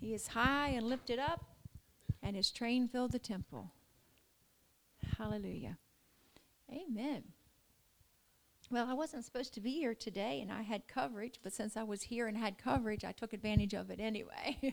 He is high and lifted up, and his train filled the temple. Hallelujah. Amen. Well, I wasn't supposed to be here today, and I had coverage, but since I was here and had coverage, I took advantage of it anyway.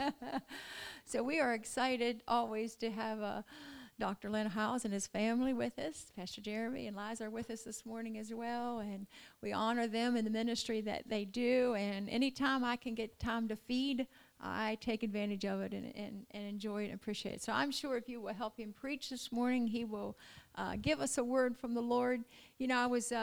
So we are excited always to have Dr. Len Howes and his family with us. Pastor Jeremy and Liza are with us this morning as well, and we honor them in the ministry that they do, and anytime I can get time to feed, I take advantage of it and enjoy it and appreciate it. So I'm sure if you will help him preach this morning, he will give us a word from the Lord. You know, I was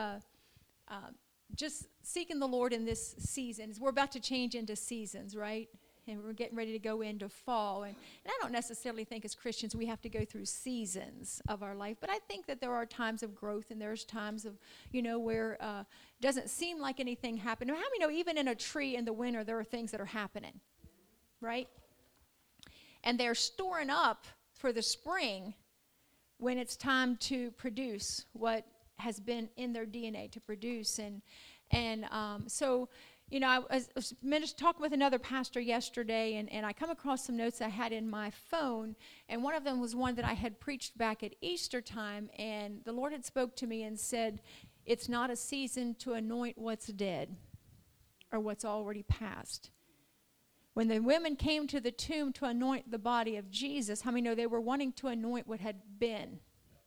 just seeking the Lord in this season. We're about to change into seasons, right? And we're getting ready to go into fall. And I don't necessarily think as Christians we have to go through seasons of our life, but I think that there are times of growth and there's times of, you know, where it doesn't seem like anything happened. How many know even in a tree in the winter there are things that are happening, right? And they're storing up for the spring when it's time to produce what has been in their DNA to produce. And so, you know, I was talking with another pastor yesterday, and I come across some notes I had in my phone, and one of them was one that I had preached back at Easter time, and the Lord had spoke to me and said, it's not a season to anoint what's dead or what's already passed. When the women came to the tomb to anoint the body of Jesus, how many know they were wanting to anoint what had been?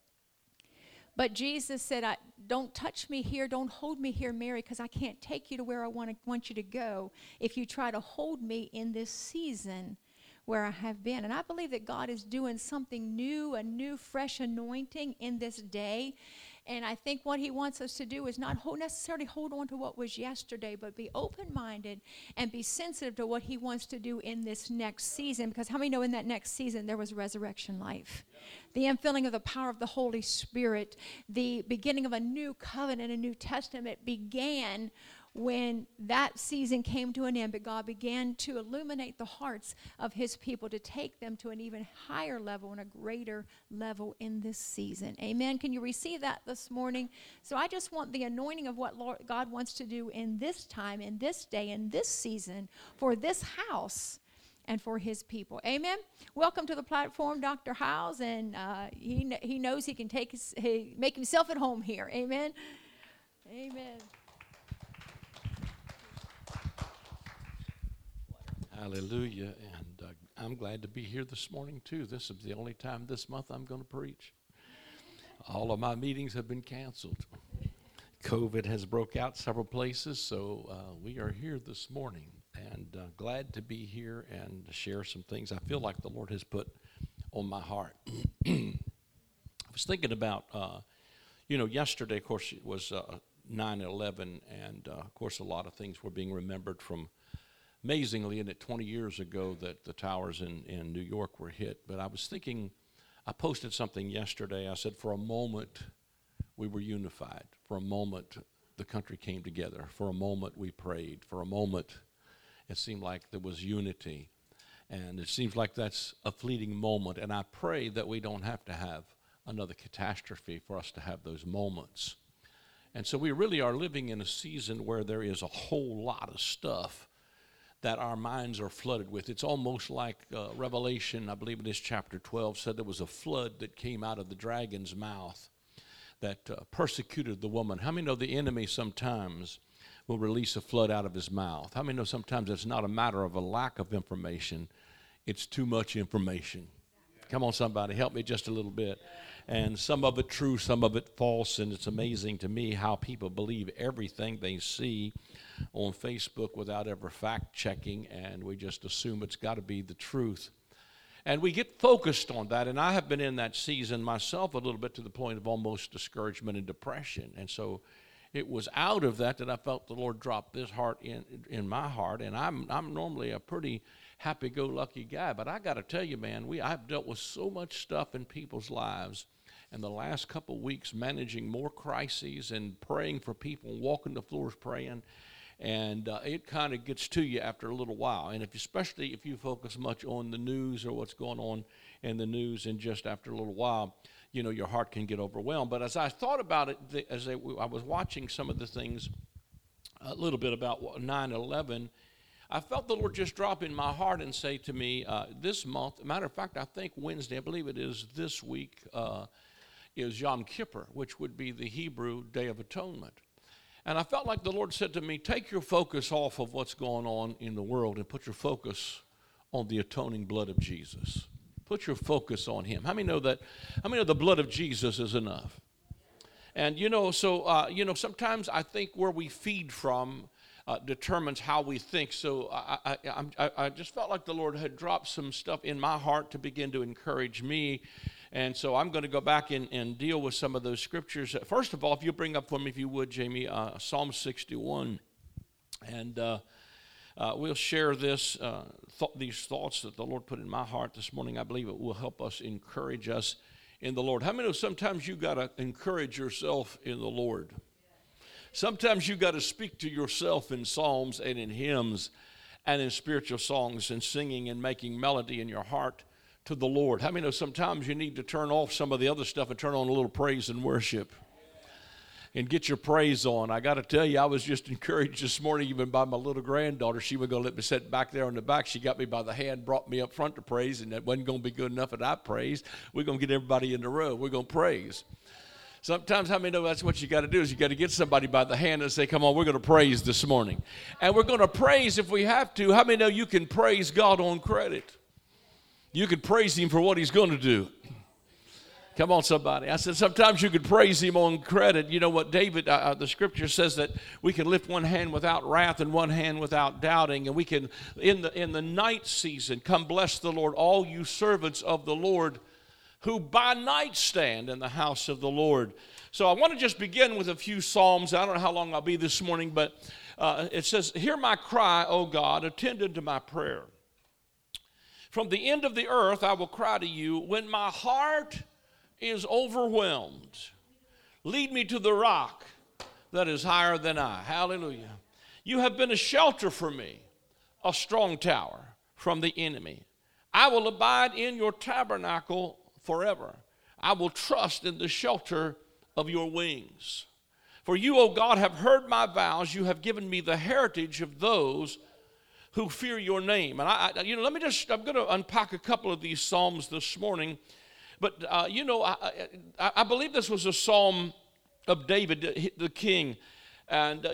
But Jesus said, don't touch me here, don't hold me here, Mary, because I can't take you to where I want you to go if you try to hold me in this season where I have been. And I believe that God is doing something new, a new fresh anointing in this day. And I think what he wants us to do is not necessarily hold on to what was yesterday, but be open-minded and be sensitive to what he wants to do in this next season. Because how many know in that next season there was resurrection life? The infilling of the power of the Holy Spirit, the beginning of a new covenant, a new testament began when that season came to an end, but God began to illuminate the hearts of his people to take them to an even higher level and a greater level in this season. Amen. Can you receive that this morning? So I just want the anointing of what Lord God wants to do in this time, in this day, in this season, for this house and for his people. Amen. Welcome to the platform, Dr. Howes, and he knows he can make himself at home here. Amen. Amen. Hallelujah, and I'm glad to be here this morning too. This is the only time this month I'm going to preach. All of my meetings have been canceled. COVID has broke out several places, so we are here this morning, and glad to be here and share some things I feel like the Lord has put on my heart. I was thinking about, yesterday, of course, it was 9/11, and of course a lot of things were being remembered from. Amazingly, isn't it 20 years ago that the towers in New York were hit? But I was thinking, I posted something yesterday. I said, for a moment, we were unified. For a moment, the country came together. For a moment, we prayed. For a moment, it seemed like there was unity. And it seems like that's a fleeting moment. And I pray that we don't have to have another catastrophe for us to have those moments. And so we really are living in a season where there is a whole lot of stuff that our minds are flooded with. It's almost like Revelation, I believe it is chapter 12, said there was a flood that came out of the dragon's mouth that persecuted the woman. How many know the enemy sometimes will release a flood out of his mouth? How many know sometimes it's not a matter of a lack of information, it's too much information? Come on, somebody, help me just a little bit. And some of it true, some of it false, and it's amazing to me how people believe everything they see on Facebook without ever fact-checking, and we just assume it's got to be the truth. And we get focused on that, and I have been in that season myself a little bit to the point of almost discouragement and depression. And so it was out of that I felt the Lord drop this heart in my heart, and I'm normally a pretty happy-go-lucky guy, but I got to tell you, man, I've dealt with so much stuff in people's lives. And the last couple of weeks, managing more crises and praying for people, walking the floors praying, and it kind of gets to you after a little while. And especially if you focus much on the news or what's going on in the news, and just after a little while, your heart can get overwhelmed. But as I thought about it, I was watching some of the things, a little bit about 9/11, I felt the Lord just drop in my heart and say to me this month, matter of fact, I think Wednesday, I believe it is this week, is Yom Kippur, which would be the Hebrew Day of Atonement. And I felt like the Lord said to me, take your focus off of what's going on in the world and put your focus on the atoning blood of Jesus. Put your focus on him. How many know that? How many know the blood of Jesus is enough? And, sometimes I think where we feed from determines how we think. So I just felt like the Lord had dropped some stuff in my heart to begin to encourage me. And so I'm going to go back and deal with some of those scriptures. First of all, if you bring up for me, if you would, Jamie, Psalm 61. And we'll share this, these thoughts that the Lord put in my heart this morning. I believe it will help us encourage us in the Lord. How many know sometimes you got to encourage yourself in the Lord? Sometimes you got to speak to yourself in psalms and in hymns and in spiritual songs and singing and making melody in your heart to the Lord. How many know sometimes you need to turn off some of the other stuff and turn on a little praise and worship and get your praise on? I got to tell you, I was just encouraged this morning even by my little granddaughter. She was going to let me sit back there in the back. She got me by the hand, brought me up front to praise, and that wasn't going to be good enough that I praised. We're going to get everybody in the row. We're going to praise. Sometimes, how many know that's what you got to do is you got to get somebody by the hand and say, come on, we're going to praise this morning. And we're going to praise if we have to. How many know you can praise God on credit? You can praise him for what he's going to do. Come on, somebody. I said sometimes you could praise him on credit. You know what David, the scripture says that we can lift one hand without wrath and one hand without doubting. And we can, in the night season, come bless the Lord, all you servants of the Lord who by night stand in the house of the Lord. So I want to just begin with a few psalms. I don't know how long I'll be this morning, but it says, hear my cry, O God, attend unto my prayer. From the end of the earth I will cry to you when my heart is overwhelmed. Lead me to the rock that is higher than I. Hallelujah. You have been a shelter for me, a strong tower from the enemy. I will abide in your tabernacle forever. I will trust in the shelter of your wings. For you, O God, have heard my vows. You have given me the heritage of those who fear your name. And I'm going to unpack a couple of these psalms this morning. But, I believe this was a psalm of David, the king. And,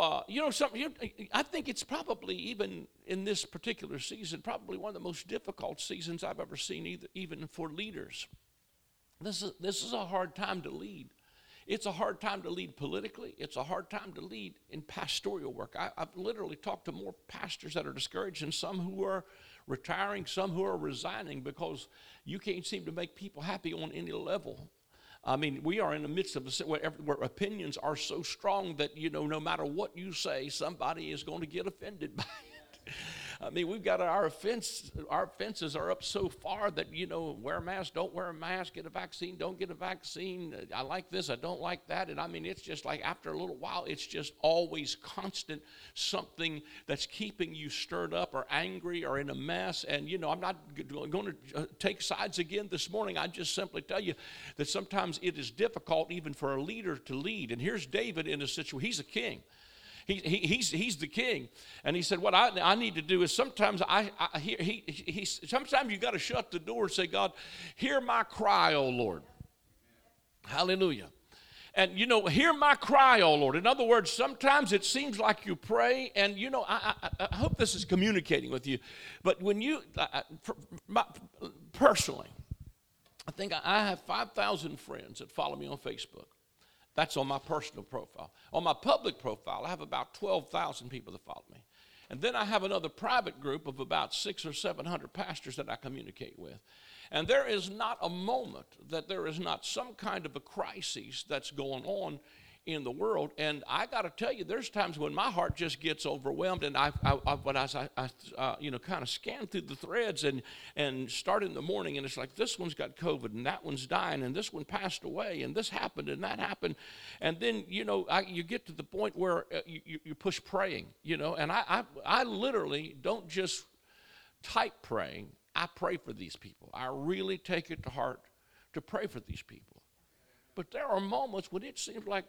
I think it's probably, even in this particular season, probably one of the most difficult seasons I've ever seen, even for leaders. This is a hard time to lead. It's a hard time to lead politically. It's a hard time to lead in pastoral work. I've literally talked to more pastors that are discouraged and some who are retiring, some who are resigning because you can't seem to make people happy on any level. I mean, we are in the midst of where opinions are so strong that, no matter what you say, somebody is going to get offended by it. I mean, we've got our fences are up so far that, wear a mask, don't wear a mask, get a vaccine, don't get a vaccine. I like this, I don't like that. And I mean, it's just like after a little while, it's just always constant something that's keeping you stirred up or angry or in a mess. And, I'm not going to take sides again this morning. I just simply tell you that sometimes it is difficult even for a leader to lead. And here's David in a situation, he's a king. He's the king, and he said, "What I need to do is sometimes sometimes you got to shut the door and say, God, hear my cry, O Lord, Hallelujah." And hear my cry, O Lord. In other words, sometimes it seems like you pray, and I hope this is communicating with you. But when you personally, I think I have 5,000 friends that follow me on Facebook. That's on my personal profile. On my public profile, I have about 12,000 people that follow me. And then I have another private group of about 600 or 700 pastors that I communicate with. And there is not a moment that there is not some kind of a crisis that's going on in the world. And I got to tell you, there's times when my heart just gets overwhelmed, and I kind of scan through the threads and start in the morning, and it's like this one's got COVID, and that one's dying, and this one passed away, and this happened, and that happened, and then you get to the point where you push praying, and I literally don't just type praying. I pray for these people. I really take it to heart to pray for these people. But there are moments when it seems like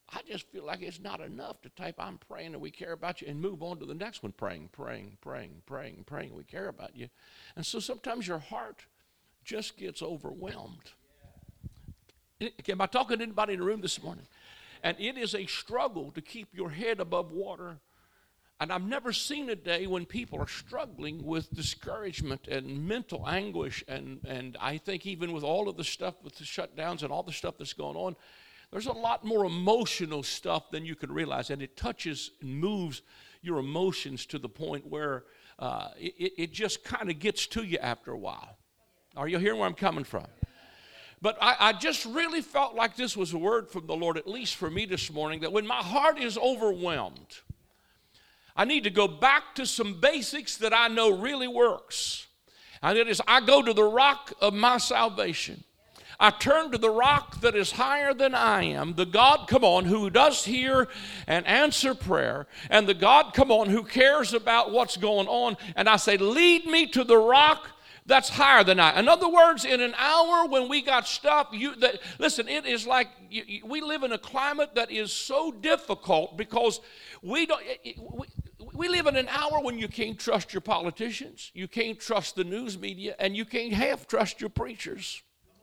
I just feel like it's not enough to type, I'm praying and we care about you, and move on to the next one, praying. We care about you. And so sometimes your heart just gets overwhelmed. Am I talking to anybody in the room this morning? And it is a struggle to keep your head above water. And I've never seen a day when people are struggling with discouragement and mental anguish. And I think even with all of the stuff with the shutdowns and all the stuff that's going on, there's a lot more emotional stuff than you can realize. And it touches and moves your emotions to the point where it just kind of gets to you after a while. Are you hearing where I'm coming from? But I just really felt like this was a word from the Lord, at least for me this morning, that when my heart is overwhelmed, I need to go back to some basics that I know really works. And it is, I go to the rock of my salvation. I turn to the rock that is higher than I am, the God, come on, who does hear and answer prayer, and the God, come on, who cares about what's going on. And I say, lead me to the rock that's higher than I. In other words, in an hour when we got stuff, listen, it is like we live in a climate that is so difficult because we live in an hour when you can't trust your politicians, you can't trust the news media, and you can't half trust your preachers.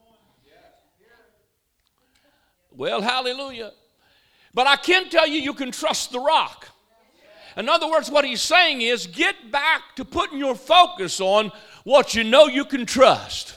Well, hallelujah. But I can tell you can trust the rock. In other words, what he's saying is get back to putting your focus on what you know you can trust.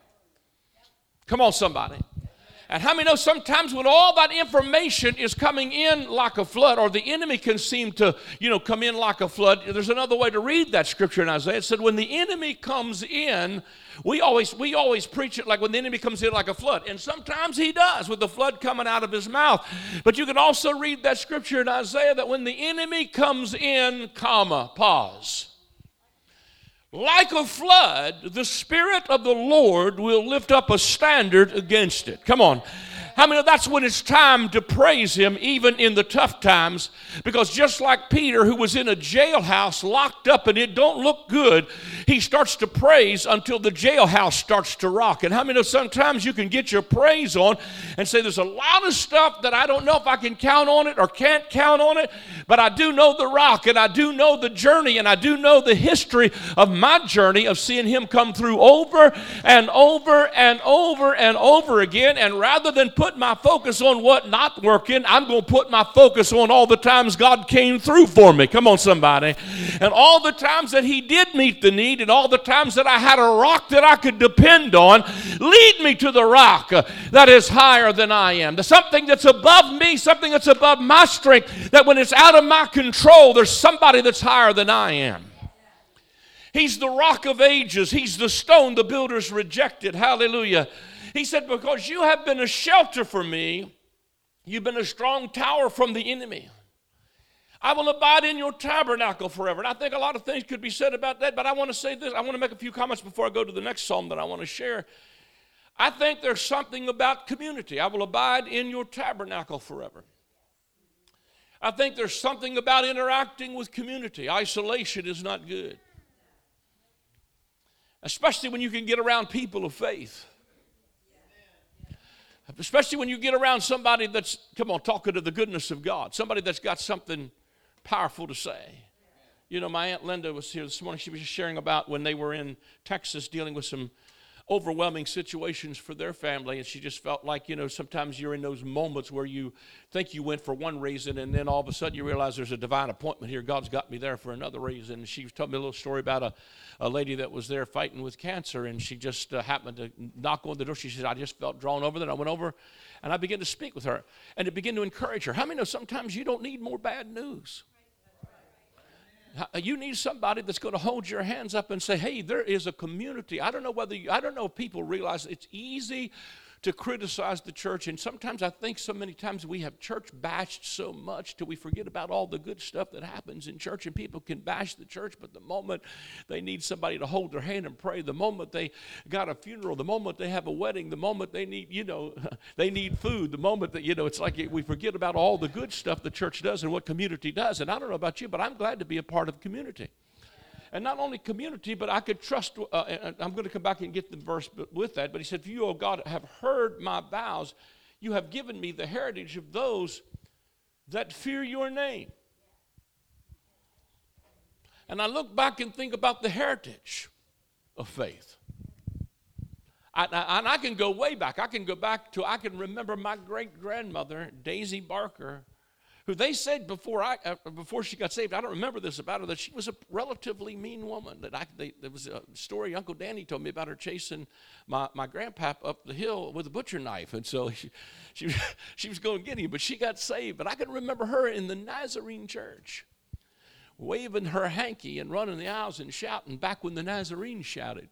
Come on, somebody. And how many know sometimes when all that information is coming in like a flood, or the enemy can seem to, come in like a flood. There's another way to read that scripture in Isaiah. It said when the enemy comes in, we always preach it like when the enemy comes in like a flood. And sometimes he does with the flood coming out of his mouth. But you can also read that scripture in Isaiah that when the enemy comes in, pause. Like a flood, the Spirit of the Lord will lift up a standard against it. Come on. How many know that's when it's time to praise him even in the tough times? Because just like Peter, who was in a jailhouse locked up and it don't look good, he starts to praise until the jailhouse starts to rock. And how many know sometimes you can get your praise on and say there's a lot of stuff that I don't know if I can count on it or can't count on it, but I do know the rock and I do know the journey and I do know the history of my journey of seeing him come through over and over and over and over again. And rather than put my focus on what not working, I'm going to put my focus on all the times God came through for me. Come on, somebody. And all the times that he did meet the need and all the times that I had a rock that I could depend on. Lead me to the rock that is higher than I am. There's something that's above me, something that's above my strength, that when it's out of my control, there's somebody that's higher than I am. He's the rock of ages. He's the stone the builders rejected. Hallelujah. He said, because you have been a shelter for me, you've been a strong tower from the enemy. I will abide in your tabernacle forever. And I think a lot of things could be said about that, but I want to say this. I want to make a few comments before I go to the next psalm that I want to share. I think there's something about community. I will abide in your tabernacle forever. I think there's something about interacting with community. Isolation is not good. Especially when you can get around people of faith. Especially when you get around somebody that's, talking to the goodness of God. Somebody that's got something powerful to say. My Aunt Linda was here this morning. She was just sharing about when they were in Texas dealing with some overwhelming situations for their family. And she just felt like, sometimes you're in those moments where you think you went for one reason and then all of a sudden you realize there's a divine appointment here. God's got me there for another reason. And she was telling me a little story about a lady that was there fighting with cancer, and she just happened to knock on the door. She said, I just felt drawn over there. I went over and I began to speak with her, and it began to encourage her. How many know sometimes you don't need more bad news? You need somebody that's going to hold your hands up and say, hey, there is a community. I don't know if people realize it's easy to criticize the church. And sometimes I think so many times we have church bashed so much till we forget about all the good stuff that happens in church. And people can bash the church, but the moment they need somebody to hold their hand and pray, the moment they got a funeral, the moment they have a wedding, the moment they need, they need food, the moment that, it's like we forget about all the good stuff the church does and what community does. And I don't know about you, but I'm glad to be a part of community. And not only community, but I could trust, I'm going to come back and get the verse with that, but he said, for you, O God, have heard my vows. You have given me the heritage of those that fear your name. And I look back and think about the heritage of faith. And I can go way back. I can can remember my great-grandmother, Daisy Barker, who they said before she got saved, I don't remember this about her, that she was a relatively mean woman. There was a story Uncle Danny told me about her chasing my grandpap up the hill with a butcher knife. And so she was going to get him, but she got saved. But I can remember her in the Nazarene church, waving her hanky and running the aisles and shouting back when the Nazarenes shouted.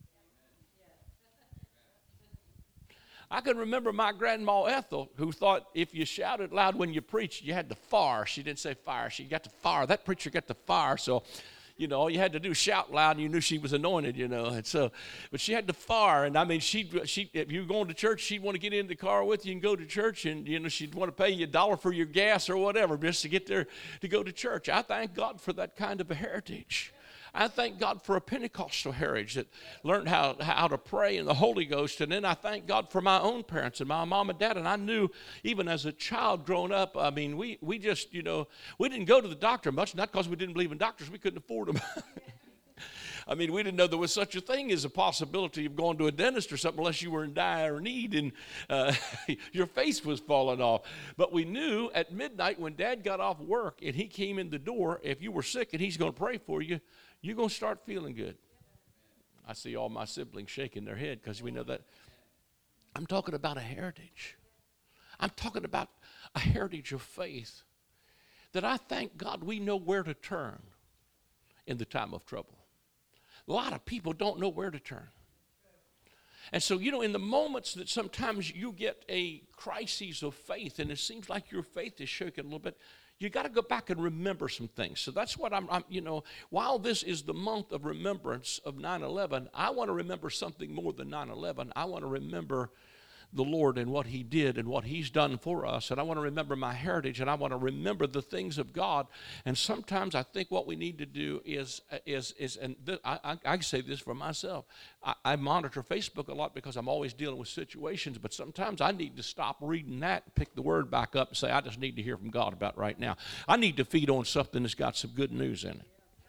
I can remember my grandma Ethel, who thought if you shouted loud when you preached, you had to fire. She didn't say fire. She got to fire. That preacher got to fire. So, all you had to do was shout loud, and you knew she was anointed, And so, but she had to fire. And I mean, she if you were going to church, she'd want to get in the car with you and go to church. And, she'd want to pay you $1 for your gas or whatever just to get there to go to church. I thank God for that kind of a heritage. I thank God for a Pentecostal heritage that learned how to pray in the Holy Ghost. And then I thank God for my own parents and my mom and dad. And I knew even as a child growing up, I mean, we just, we didn't go to the doctor much, not because we didn't believe in doctors. We couldn't afford them. I mean, we didn't know there was such a thing as a possibility of going to a dentist or something unless you were in dire need and your face was falling off. But we knew at midnight when Dad got off work and he came in the door, if you were sick and he's going to pray for you, you're going to start feeling good. I see all my siblings shaking their head because we know that. I'm talking about a heritage. I'm talking about a heritage of faith that I thank God we know where to turn in the time of trouble. A lot of people don't know where to turn. And so, in the moments that sometimes you get a crisis of faith and it seems like your faith is shaken a little bit, you got to go back and remember some things. So that's what I'm while this is the month of remembrance of 9/11, I want to remember something more than 9/11. I want to remember the Lord and what he did and what he's done for us. And I want to remember my heritage, and I want to remember the things of God. And sometimes I think what we need to do is I say this for myself. I monitor Facebook a lot because I'm always dealing with situations, but sometimes I need to stop reading that and pick the word back up and say, I just need to hear from God about right now. I need to feed on something that's got some good news in it.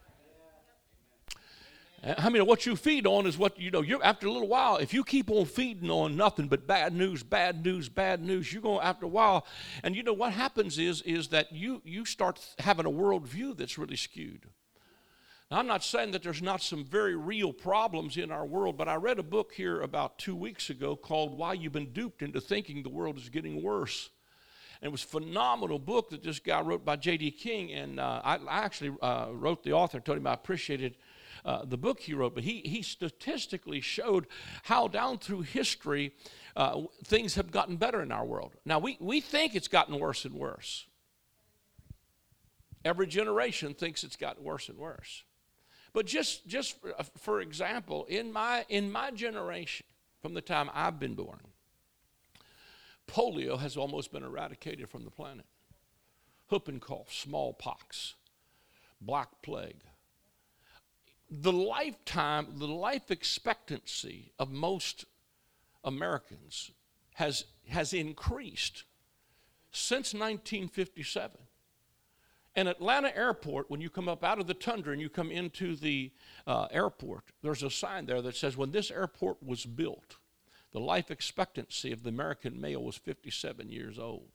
I mean, what you feed on is what, you're after a little while, if you keep on feeding on nothing but bad news, you're going after a while. And what happens is that you start having a worldview that's really skewed. Now, I'm not saying that there's not some very real problems in our world, but I read a book here about 2 weeks ago called Why You've Been Duped into Thinking the World is Getting Worse. And it was a phenomenal book that this guy wrote by J.D. King. And I actually wrote the author and told him I appreciated the book he wrote, but he statistically showed how down through history things have gotten better in our world. Now, we think it's gotten worse and worse. Every generation thinks it's gotten worse and worse. But just for example, in my generation, from the time I've been born, polio has almost been eradicated from the planet. Whooping cough, smallpox, black plague. The life expectancy of most Americans has increased since 1957. And Atlanta Airport, when you come up out of the tundra and you come into the airport, there's a sign there that says when this airport was built, the life expectancy of the American male was 57 years old.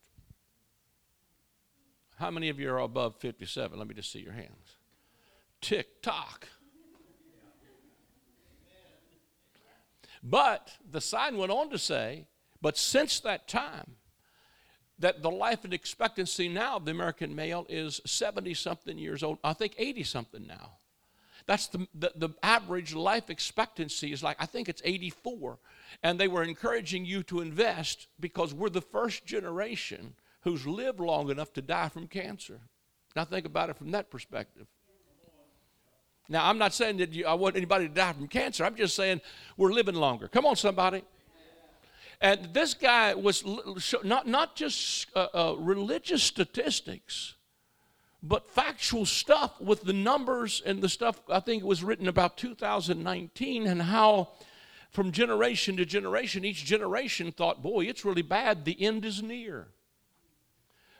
How many of you are above 57? Let me just see your hands. Tick-tock. But the sign went on to say, but since that time, that the life expectancy now of the American male is 70-something years old. I think 80-something now. That's the average life expectancy is like, I think it's 84. And they were encouraging you to invest because we're the first generation who's lived long enough to die from cancer. Now think about it from that perspective. Now, I'm not saying that I want anybody to die from cancer. I'm just saying we're living longer. Come on, somebody. And this guy was not just religious statistics, but factual stuff with the numbers and the stuff. I think it was written about 2019 and how from generation to generation, each generation thought, boy, it's really bad. The end is near.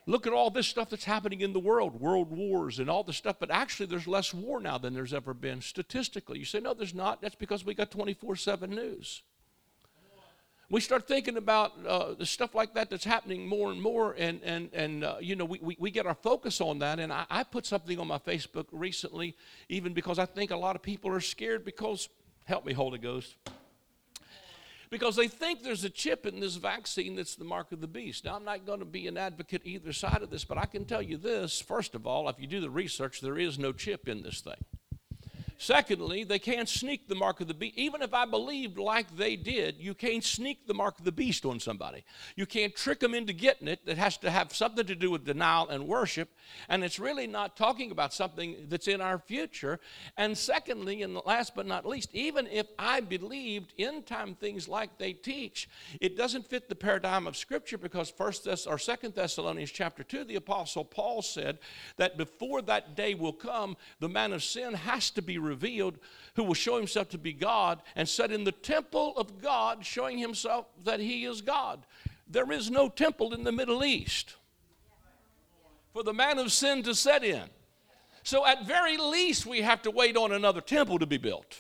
Look at all this stuff that's happening in the world wars and all the stuff, but actually there's less war now than there's ever been statistically. You say, no, there's not. That's because we got 24/7 news. We start thinking about the stuff like that that's happening more and more, and we get our focus on that. And I put something on my Facebook recently, even because I think a lot of people are scared because, help me, Holy Ghost, because they think there's a chip in this vaccine that's the mark of the beast. Now, I'm not going to be an advocate either side of this, but I can tell you this. First of all, if you do the research, there is no chip in this thing. Secondly, they can't sneak the mark of the beast. Even if I believed like they did, you can't sneak the mark of the beast on somebody. You can't trick them into getting it. That has to have something to do with denial and worship. And it's really not talking about something that's in our future. And secondly, and last but not least, even if I believed end time things like they teach, it doesn't fit the paradigm of Scripture, because 2 Thessalonians chapter 2, the Apostle Paul said that before that day will come, the man of sin has to be revealed, who will show himself to be God and sit in the temple of God, showing himself that he is God. There is no temple in the Middle East for the man of sin to set in. So at very least, we have to wait on another temple to be built.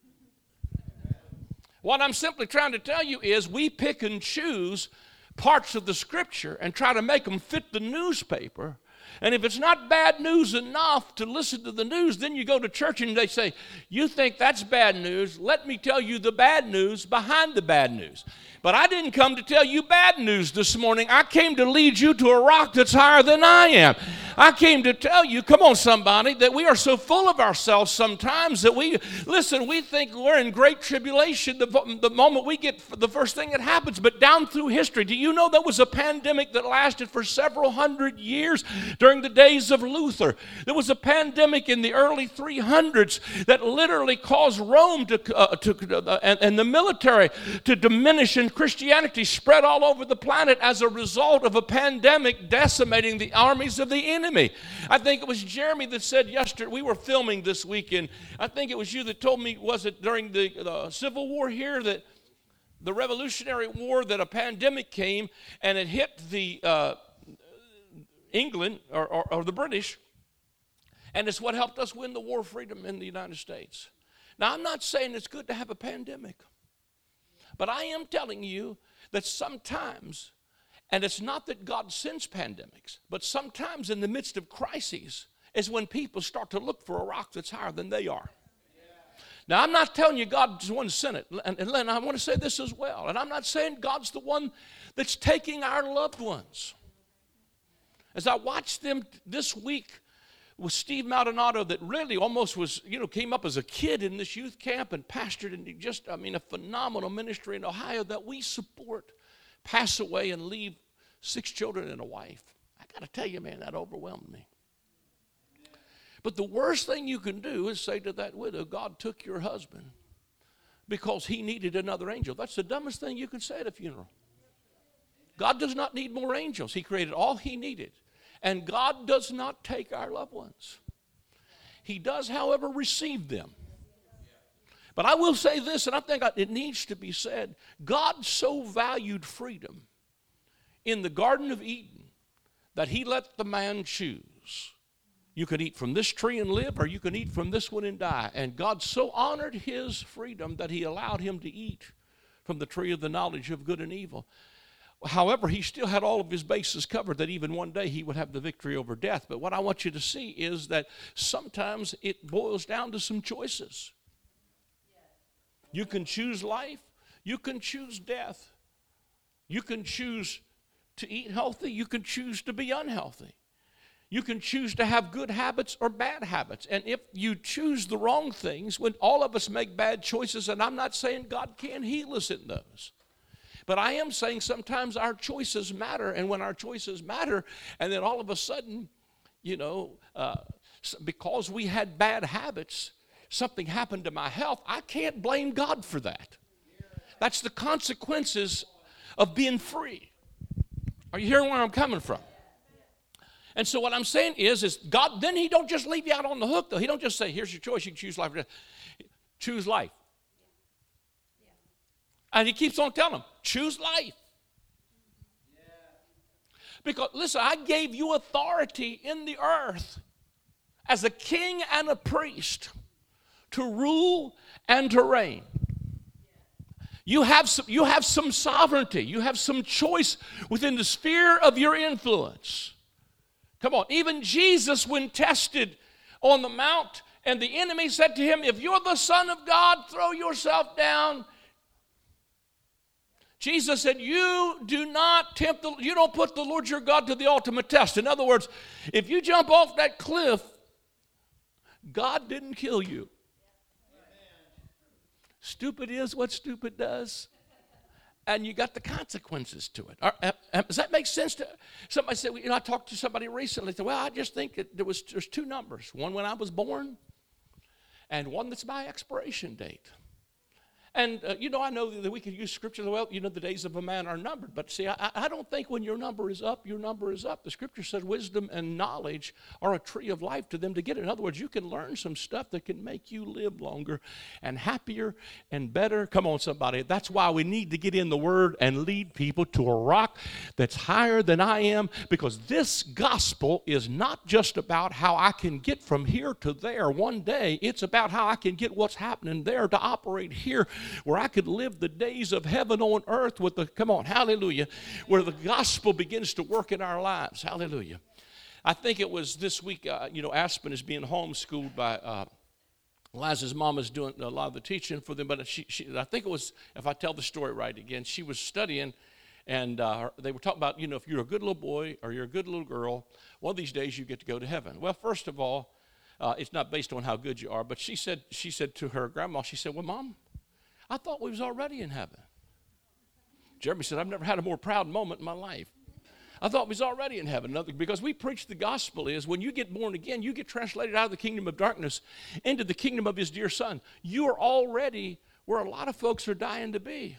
What I'm simply trying to tell you is we pick and choose parts of the Scripture and try to make them fit the newspaper. And if it's not bad news enough to listen to the news, then you go to church and they say, you think that's bad news? Let me tell you the bad news behind the bad news. But I didn't come to tell you bad news this morning. I came to lead you to a rock that's higher than I am. I came to tell you, come on somebody, that we are so full of ourselves sometimes that we think we're in great tribulation the moment we get the first thing that happens. But down through history, do you know there was a pandemic that lasted for several hundred years during the days of Luther? There was a pandemic in the early 300s that literally caused Rome and the military to diminish, and Christianity spread all over the planet as a result of a pandemic decimating the armies of the enemy. I think it was Jeremy that said yesterday, we were filming this weekend, I think it was you that told me, was it during the Civil War here, that the Revolutionary War, that a pandemic came and it hit the England or the British, and it's what helped us win the war of freedom in the United States. Now, I'm not saying it's good to have a pandemic, but I am telling you that sometimes, and it's not that God sends pandemics, but sometimes in the midst of crises is when people start to look for a rock that's higher than they are. Now, I'm not telling you God's the one who sent it. And Len, I want to say this as well. And I'm not saying God's the one that's taking our loved ones. As I watched them this week with Steve Maldonado, that really almost was, came up as a kid in this youth camp and pastored, and a phenomenal ministry in Ohio that we support, pass away and leave 6 children and a wife. I got to tell you, man, that overwhelmed me. But the worst thing you can do is say to that widow, God took your husband because he needed another angel. That's the dumbest thing you can say at a funeral. God does not need more angels. He created all he needed. And God does not take our loved ones. He does, however, receive them. But I will say this, and I think it needs to be said. God so valued freedom in the Garden of Eden that he let the man choose. You can eat from this tree and live, or you can eat from this one and die. And God so honored his freedom that he allowed him to eat from the tree of the knowledge of good and evil. However, he still had all of his bases covered, that even one day he would have the victory over death. But what I want you to see is that sometimes it boils down to some choices. You can choose life. You can choose death. You can choose to eat healthy. You can choose to be unhealthy. You can choose to have good habits or bad habits. And if you choose the wrong things, when all of us make bad choices, and I'm not saying God can't heal us in those, but I am saying sometimes our choices matter. And when our choices matter, and then all of a sudden, because we had bad habits, something happened to my health, I can't blame God for that. That's the consequences of being free. Are you hearing where I'm coming from? And so what I'm saying is God, then he don't just leave you out on the hook, though. He don't just say, here's your choice, you can choose life or death. Choose life. And he keeps on telling them, choose life. Because, listen, I gave you authority in the earth as a king and a priest to rule and to reign. You have some sovereignty. You have some choice within the sphere of your influence. Come on. Even Jesus, when tested on the mount, and the enemy said to him, if you're the Son of God, throw yourself down. Jesus said, you don't put the Lord your God to the ultimate test. In other words, if you jump off that cliff, God didn't kill you. Stupid is what stupid does. And you got the consequences to it. Does that make sense? Somebody said, I talked to somebody recently. They said, well, I just think there's two numbers. One when I was born and one that's my expiration date. And, I know that we could use scripture, well, the days of a man are numbered. But see, I don't think when your number is up, your number is up. The scripture says wisdom and knowledge are a tree of life to them to get it. In other words, you can learn some stuff that can make you live longer and happier and better. Come on, somebody. That's why we need to get in the Word and lead people to a rock that's higher than I am, because this gospel is not just about how I can get from here to there one day. It's about how I can get what's happening there to operate here, where I could live the days of heaven on earth with hallelujah, where the gospel begins to work in our lives. Hallelujah. I think it was this week, Aspen is being homeschooled by Liza's mom is doing a lot of the teaching for them, but I think it was, if I tell the story right again, she was studying, and they were talking about, if you're a good little boy or you're a good little girl, one of these days you get to go to heaven. Well, first of all, it's not based on how good you are, but she said to her grandma, she said, well, Mom, I thought we was already in heaven. Jeremy said, I've never had a more proud moment in my life. I thought we was already in heaven. Because we preach the gospel is when you get born again, you get translated out of the kingdom of darkness into the kingdom of his dear son. You are already where a lot of folks are dying to be.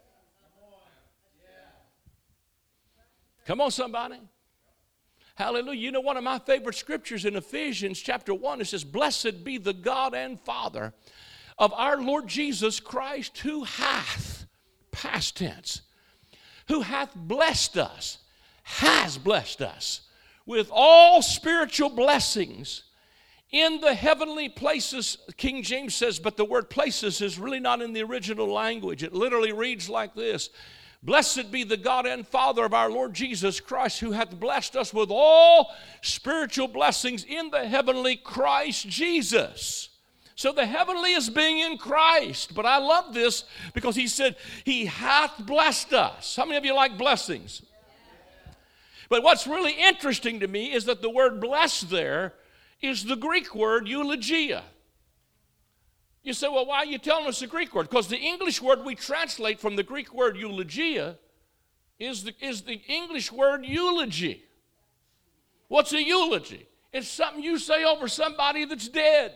Come on, somebody. Hallelujah. One of my favorite scriptures in Ephesians chapter 1, it says, blessed be the God and Father of our Lord Jesus Christ, who hath, past tense, who hath blessed us, has blessed us with all spiritual blessings in the heavenly places. King James says, but the word places is really not in the original language. It literally reads like this: blessed be the God and Father of our Lord Jesus Christ, who hath blessed us with all spiritual blessings in the heavenly Christ Jesus. So the heavenly is being in Christ. But I love this because he said, he hath blessed us. How many of you like blessings? But what's really interesting to me is that the word blessed there is the Greek word eulogia. You say, well, why are you telling us the Greek word? Because the English word we translate from the Greek word eulogia is the English word eulogy. What's a eulogy? It's something you say over somebody that's dead.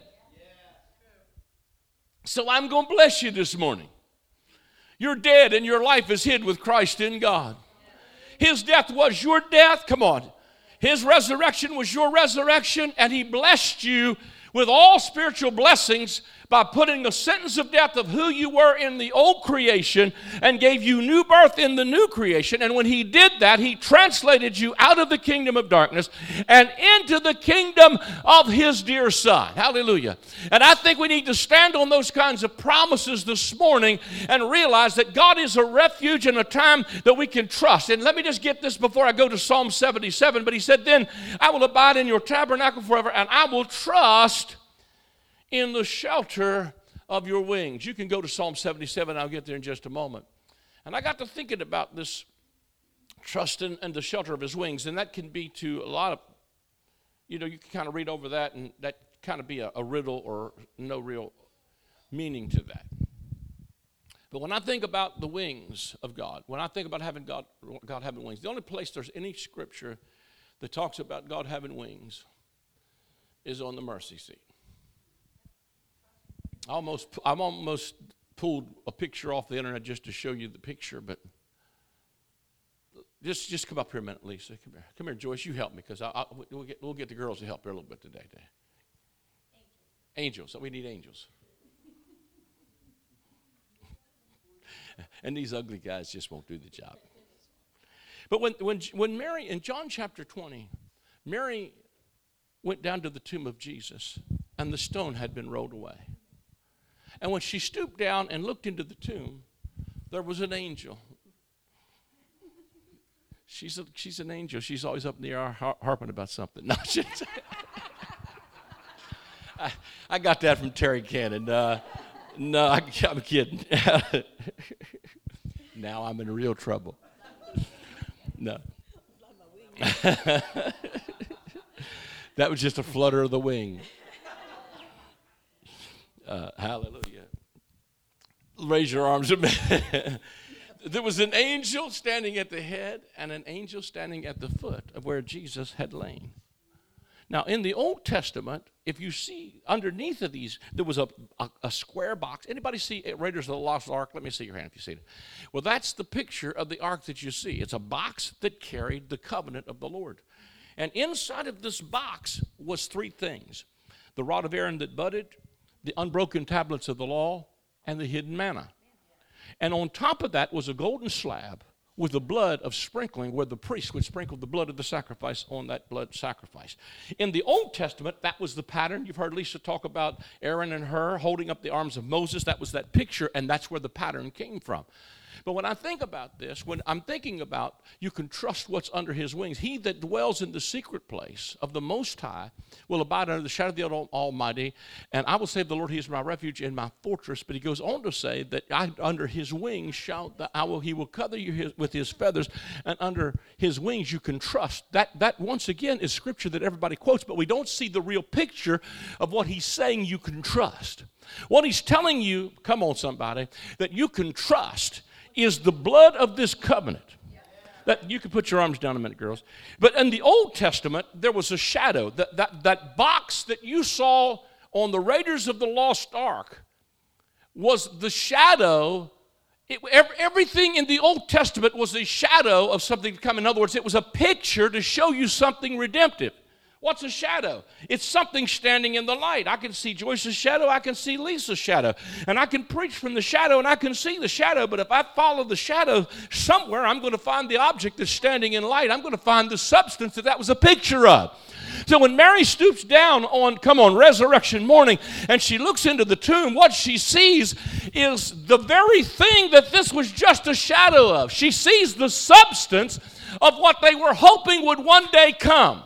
So I'm going to bless you this morning. You're dead and your life is hid with Christ in God. His death was your death. Come on. His resurrection was your resurrection, and he blessed you with all spiritual blessings by putting the sentence of death of who you were in the old creation and gave you new birth in the new creation. And when he did that, he translated you out of the kingdom of darkness and into the kingdom of his dear son. Hallelujah. And I think we need to stand on those kinds of promises this morning and realize that God is a refuge and a time that we can trust. And let me just get this before I go to Psalm 77. But he said, then I will abide in your tabernacle forever, and I will trust in the shelter of your wings. You can go to Psalm 77. I'll get there in just a moment. And I got to thinking about this trust in the shelter of his wings. And that can be to a lot of, you can kind of read over that, and that kind of be a riddle or no real meaning to that. But when I think about the wings of God, when I think about having God having wings, the only place there's any scripture that talks about God having wings is on the mercy seat. I almost pulled a picture off the internet just to show you the picture, but just come up here a minute, Lisa. Come here, Joyce. You help me, because we'll get the girls to help here a little bit today. Angels. We need angels. And these ugly guys just won't do the job. But when Mary, in John chapter 20, Mary went down to the tomb of Jesus, and the stone had been rolled away. And when she stooped down and looked into the tomb, there was an angel. She's an angel. She's always up in the air harping about something. No, I got that from Terry Cannon. No, I'm kidding. Now I'm in real trouble. No. That was just a flutter of the wing. Hallelujah. Raise your arms a minute. There was an angel standing at the head and an angel standing at the foot of where Jesus had lain. Now, in the Old Testament, if you see underneath of these, there was a square box. Anybody see Raiders of the Lost Ark? Let me see your hand if you see it. Well, that's the picture of the ark that you see. It's a box that carried the covenant of the Lord. And inside of this box was three things: the rod of Aaron that budded, the unbroken tablets of the law, and the hidden manna. And on top of that was a golden slab with the blood of sprinkling, where the priest would sprinkle the blood of the sacrifice on that blood sacrifice. In the Old Testament, that was the pattern. You've heard Lisa talk about Aaron and her holding up the arms of Moses. That was that picture, and that's where the pattern came from. But when I think about this, when I'm thinking about you can trust what's under his wings, he that dwells in the secret place of the Most High will abide under the shadow of the Almighty, and I will say of the Lord, he is my refuge and my fortress. But he goes on to say that under his wings he will cover you with his feathers, and under his wings you can trust. That once again is scripture that everybody quotes, but we don't see the real picture of what he's saying you can trust. What he's telling you, come on somebody, that you can trust is the blood of this covenant. That you can put your arms down a minute, girls. But in the Old Testament, there was a shadow. That box that you saw on the Raiders of the Lost Ark was the shadow. Everything in the Old Testament was a shadow of something to come. In other words, it was a picture to show you something redemptive. What's a shadow? It's something standing in the light. I can see Joyce's shadow. I can see Lisa's shadow. And I can preach from the shadow, and I can see the shadow. But if I follow the shadow somewhere, I'm going to find the object that's standing in light. I'm going to find the substance that was a picture of. So when Mary stoops down on resurrection morning, and she looks into the tomb, what she sees is the very thing that this was just a shadow of. She sees the substance of what they were hoping would one day come.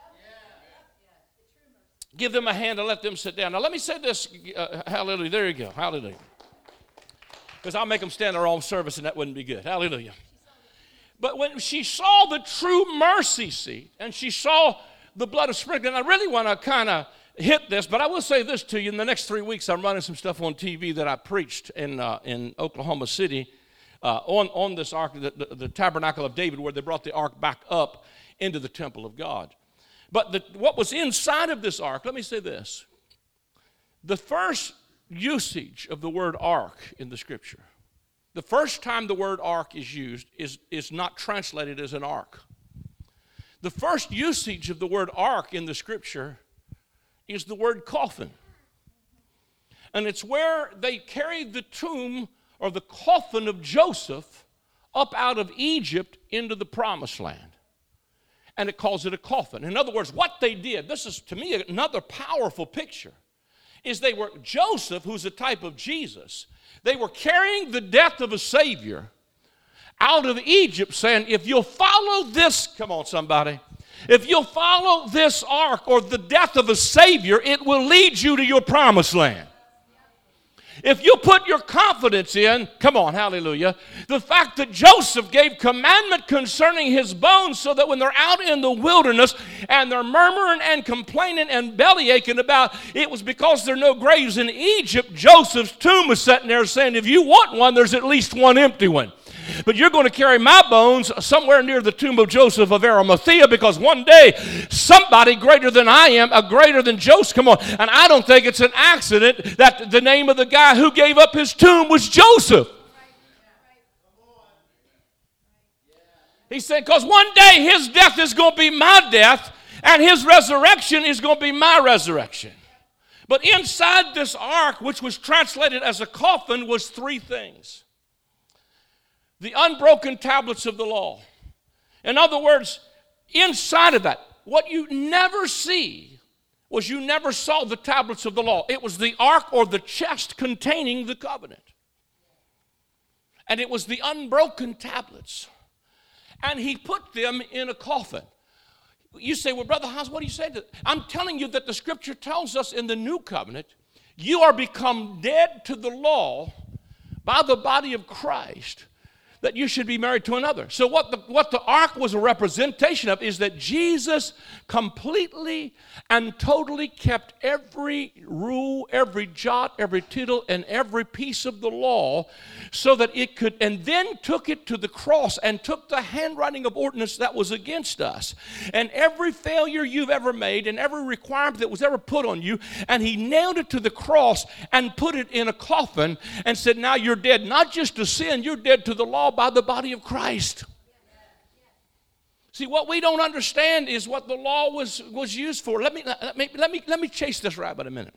Give them a hand and let them sit down. Now, let me say this. Hallelujah. There you go. Hallelujah. Because I'll make them stand their own service, and that wouldn't be good. Hallelujah. But when she saw the true mercy seat, and she saw the blood of sprinkling, I really want to kind of hit this, but I will say this to you. In the next 3 weeks, I'm running some stuff on TV that I preached in Oklahoma City on this ark, the tabernacle of David, where they brought the ark back up into the temple of God. But what was inside of this ark, let me say this. The first usage of the word ark in the scripture, the first time the word ark is used is not translated as an ark. The first usage of the word ark in the scripture is the word coffin. And it's where they carried the tomb or the coffin of Joseph up out of Egypt into the promised land. And it calls it a coffin. In other words, what they did, this is to me another powerful picture, is Joseph, who's a type of Jesus, they were carrying the death of a Savior out of Egypt, saying, if you'll follow this, come on somebody, if you'll follow this ark or the death of a Savior, it will lead you to your promised land. If you put your confidence in, come on, hallelujah, the fact that Joseph gave commandment concerning his bones so that when they're out in the wilderness and they're murmuring and complaining and bellyaching about it was because there are no graves in Egypt, Joseph's tomb was sitting there saying, if you want one, there's at least one empty one. But you're going to carry my bones somewhere near the tomb of Joseph of Arimathea, because one day somebody greater than I am, greater than Joseph, come on. And I don't think it's an accident that the name of the guy who gave up his tomb was Joseph. He said, because one day his death is going to be my death, and his resurrection is going to be my resurrection. But inside this ark, which was translated as a coffin, was three things. The unbroken tablets of the law. In other words, inside of that, what you never see was you never saw the tablets of the law. It was the ark or the chest containing the covenant. And it was the unbroken tablets. And he put them in a coffin. You say, well, Brother Haas, what do you say to that? I'm telling you that the scripture tells us in the new covenant, you are become dead to the law by the body of Christ, that you should be married to another. So what the ark was a representation of is that Jesus completely and totally kept every rule, every jot, every tittle, and every piece of the law so that it could, and then took it to the cross and took the handwriting of ordinance that was against us. And every failure you've ever made and every requirement that was ever put on you, and he nailed it to the cross and put it in a coffin and said, now you're dead, not just to sin, you're dead to the law by the body of Christ. See, what we don't understand is what the law was used for. Let me chase this rabbit a minute.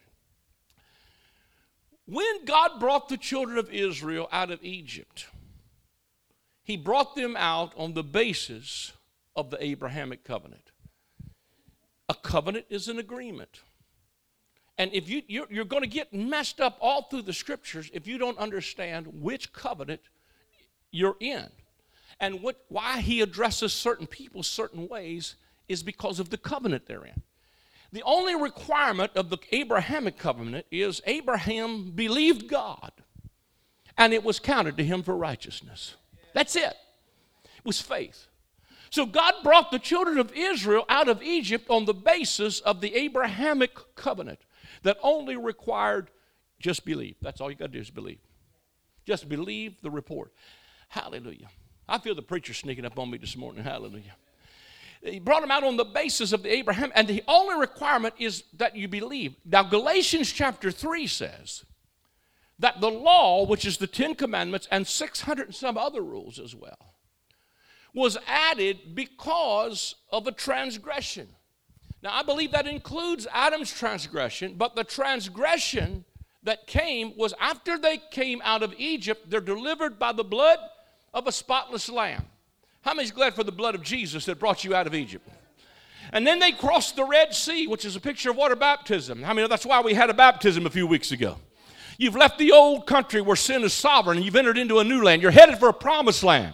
When God brought the children of Israel out of Egypt, he brought them out on the basis of the Abrahamic covenant. A covenant is an agreement. And if you're going to get messed up all through the scriptures if you don't understand which covenant you're in. And why he addresses certain people certain ways is because of the covenant they're in. The only requirement of the Abrahamic covenant is Abraham believed God, and it was counted to him for righteousness. That's it. It was faith. So God brought the children of Israel out of Egypt on the basis of the Abrahamic covenant that only required just believe. That's all you got to do is believe. Just believe the report. Hallelujah. I feel the preacher sneaking up on me this morning. Hallelujah. He brought them out on the basis of the Abraham, and the only requirement is that you believe. Now, Galatians chapter 3 says that the law, which is the 10 Commandments and 600 and some other rules as well, was added because of a transgression. Now, I believe that includes Adam's transgression, but the transgression that came was after they came out of Egypt, they're delivered by the blood of a spotless lamb. How many's glad for the blood of Jesus that brought you out of Egypt? And then they crossed the Red Sea, which is a picture of water baptism. I mean, that's why we had a baptism a few weeks ago. You've left the old country where sin is sovereign, and you've entered into a new land. You're headed for a promised land.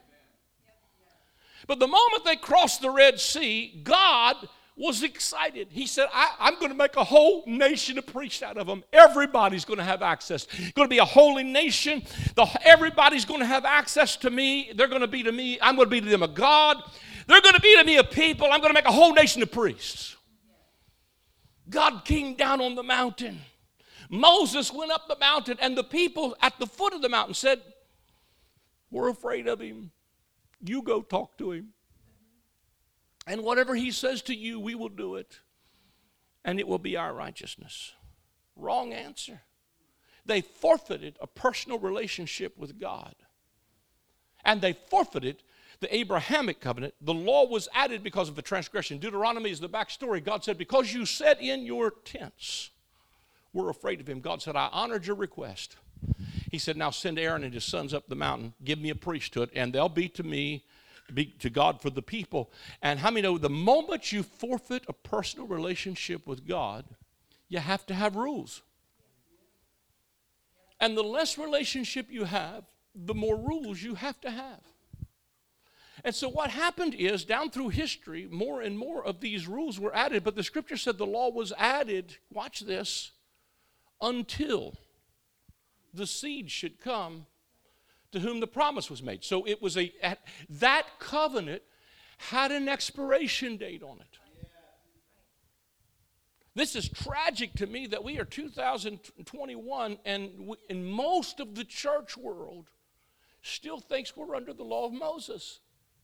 But the moment they crossed the Red Sea, God was excited. He said, I'm going to make a whole nation of priests out of them. Everybody's going to have access. It's going to be a holy nation. Everybody's going to have access to me. They're going to be to me. I'm going to be to them a God. They're going to be to me a people. I'm going to make a whole nation of priests. God came down on the mountain. Moses went up the mountain, and the people at the foot of the mountain said, we're afraid of him. You go talk to him. And whatever he says to you, we will do it. And it will be our righteousness. Wrong answer. They forfeited a personal relationship with God. And they forfeited the Abrahamic covenant. The law was added because of the transgression. Deuteronomy is the backstory. God said, because you said in your tents, we're afraid of him. God said, I honored your request. He said, now send Aaron and his sons up the mountain. Give me a priesthood, and they'll be to me, be to God for the people. And how many know the moment you forfeit a personal relationship with God, you have to have rules. And the less relationship you have, the more rules you have to have. And so what happened is, down through history, more and more of these rules were added, but the scripture said the law was added, watch this, until the seed should come to whom the promise was made. So it was that covenant had an expiration date on it. This is tragic to me that we are 2021 and most of the church world still thinks we're under the law of Moses.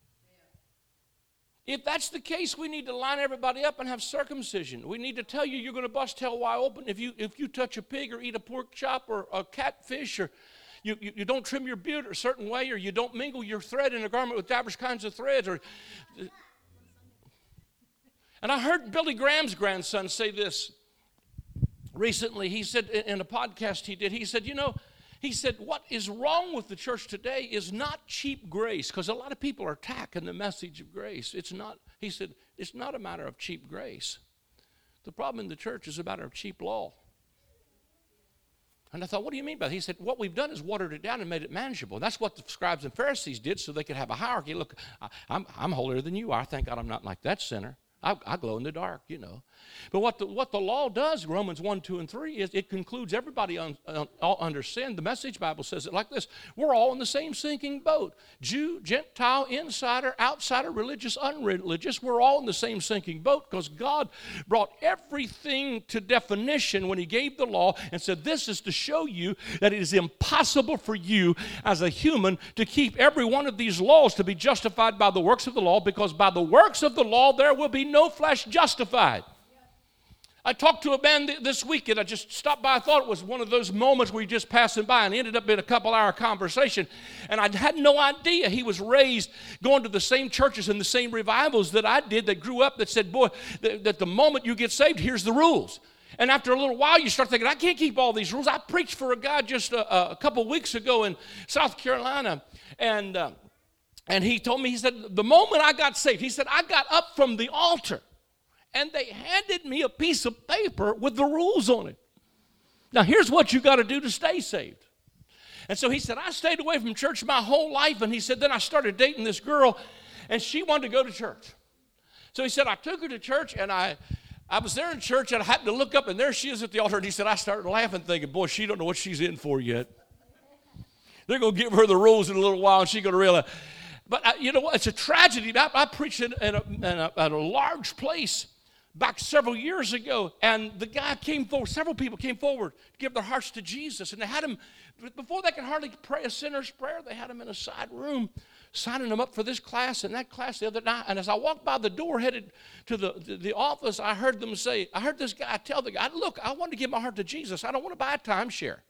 If that's the case, we need to line everybody up and have circumcision. We need to tell you you're going to bust hell wide open if you touch a pig or eat a pork chop or a catfish, or you don't trim your beard a certain way, or you don't mingle your thread in a garment with diverse kinds of threads. And I heard Billy Graham's grandson say this recently. He said in a podcast he did, he said, He said, what is wrong with the church today is not cheap grace, because a lot of people are attacking the message of grace. It's not, he said, it's not a matter of cheap grace. The problem in the church is a matter of cheap law. And I thought, what do you mean by that? He said, what we've done is watered it down and made it manageable. And that's what the scribes and Pharisees did so they could have a hierarchy. Look, I'm holier than you are. Thank God I'm not like that sinner. I glow in the dark, you know. But what the law does, Romans 1, 2, and 3, is it concludes everybody under sin. The Message Bible says it like this. We're all in the same sinking boat. Jew, Gentile, insider, outsider, religious, unreligious. We're all in the same sinking boat because God brought everything to definition when he gave the law and said, this is to show you that it is impossible for you as a human to keep every one of these laws to be justified by the works of the law, because by the works of the law there will be no flesh justified. I talked to a man this week, and I just stopped by. I thought it was one of those moments where you just passing by, and it ended up being a couple-hour conversation. And I had no idea he was raised going to the same churches and the same revivals that I did, that grew up, that said, boy, that the moment you get saved, here's the rules. And after a little while, you start thinking, I can't keep all these rules. I preached for a guy just a couple weeks ago in South Carolina, and he told me, he said, the moment I got saved, he said, I got up from the altar, and they handed me a piece of paper with the rules on it. Now, here's what you got to do to stay saved. And so he said, I stayed away from church my whole life. And he said, then I started dating this girl, and she wanted to go to church. So he said, I took her to church, and I was there in church, and I happened to look up, and there she is at the altar. And he said, I started laughing, thinking, boy, she don't know what she's in for yet. They're going to give her the rules in a little while, and she's going to realize. But you know what? It's a tragedy. I preached at a large place back several years ago, and the guy came forward, several people came forward to give their hearts to Jesus, and they had him, before they could hardly pray a sinner's prayer, they had him in a side room, signing them up for this class and that class the other night. And as I walked by the door headed to the office, I heard this guy tell the guy, look, I want to give my heart to Jesus. I don't want to buy a timeshare.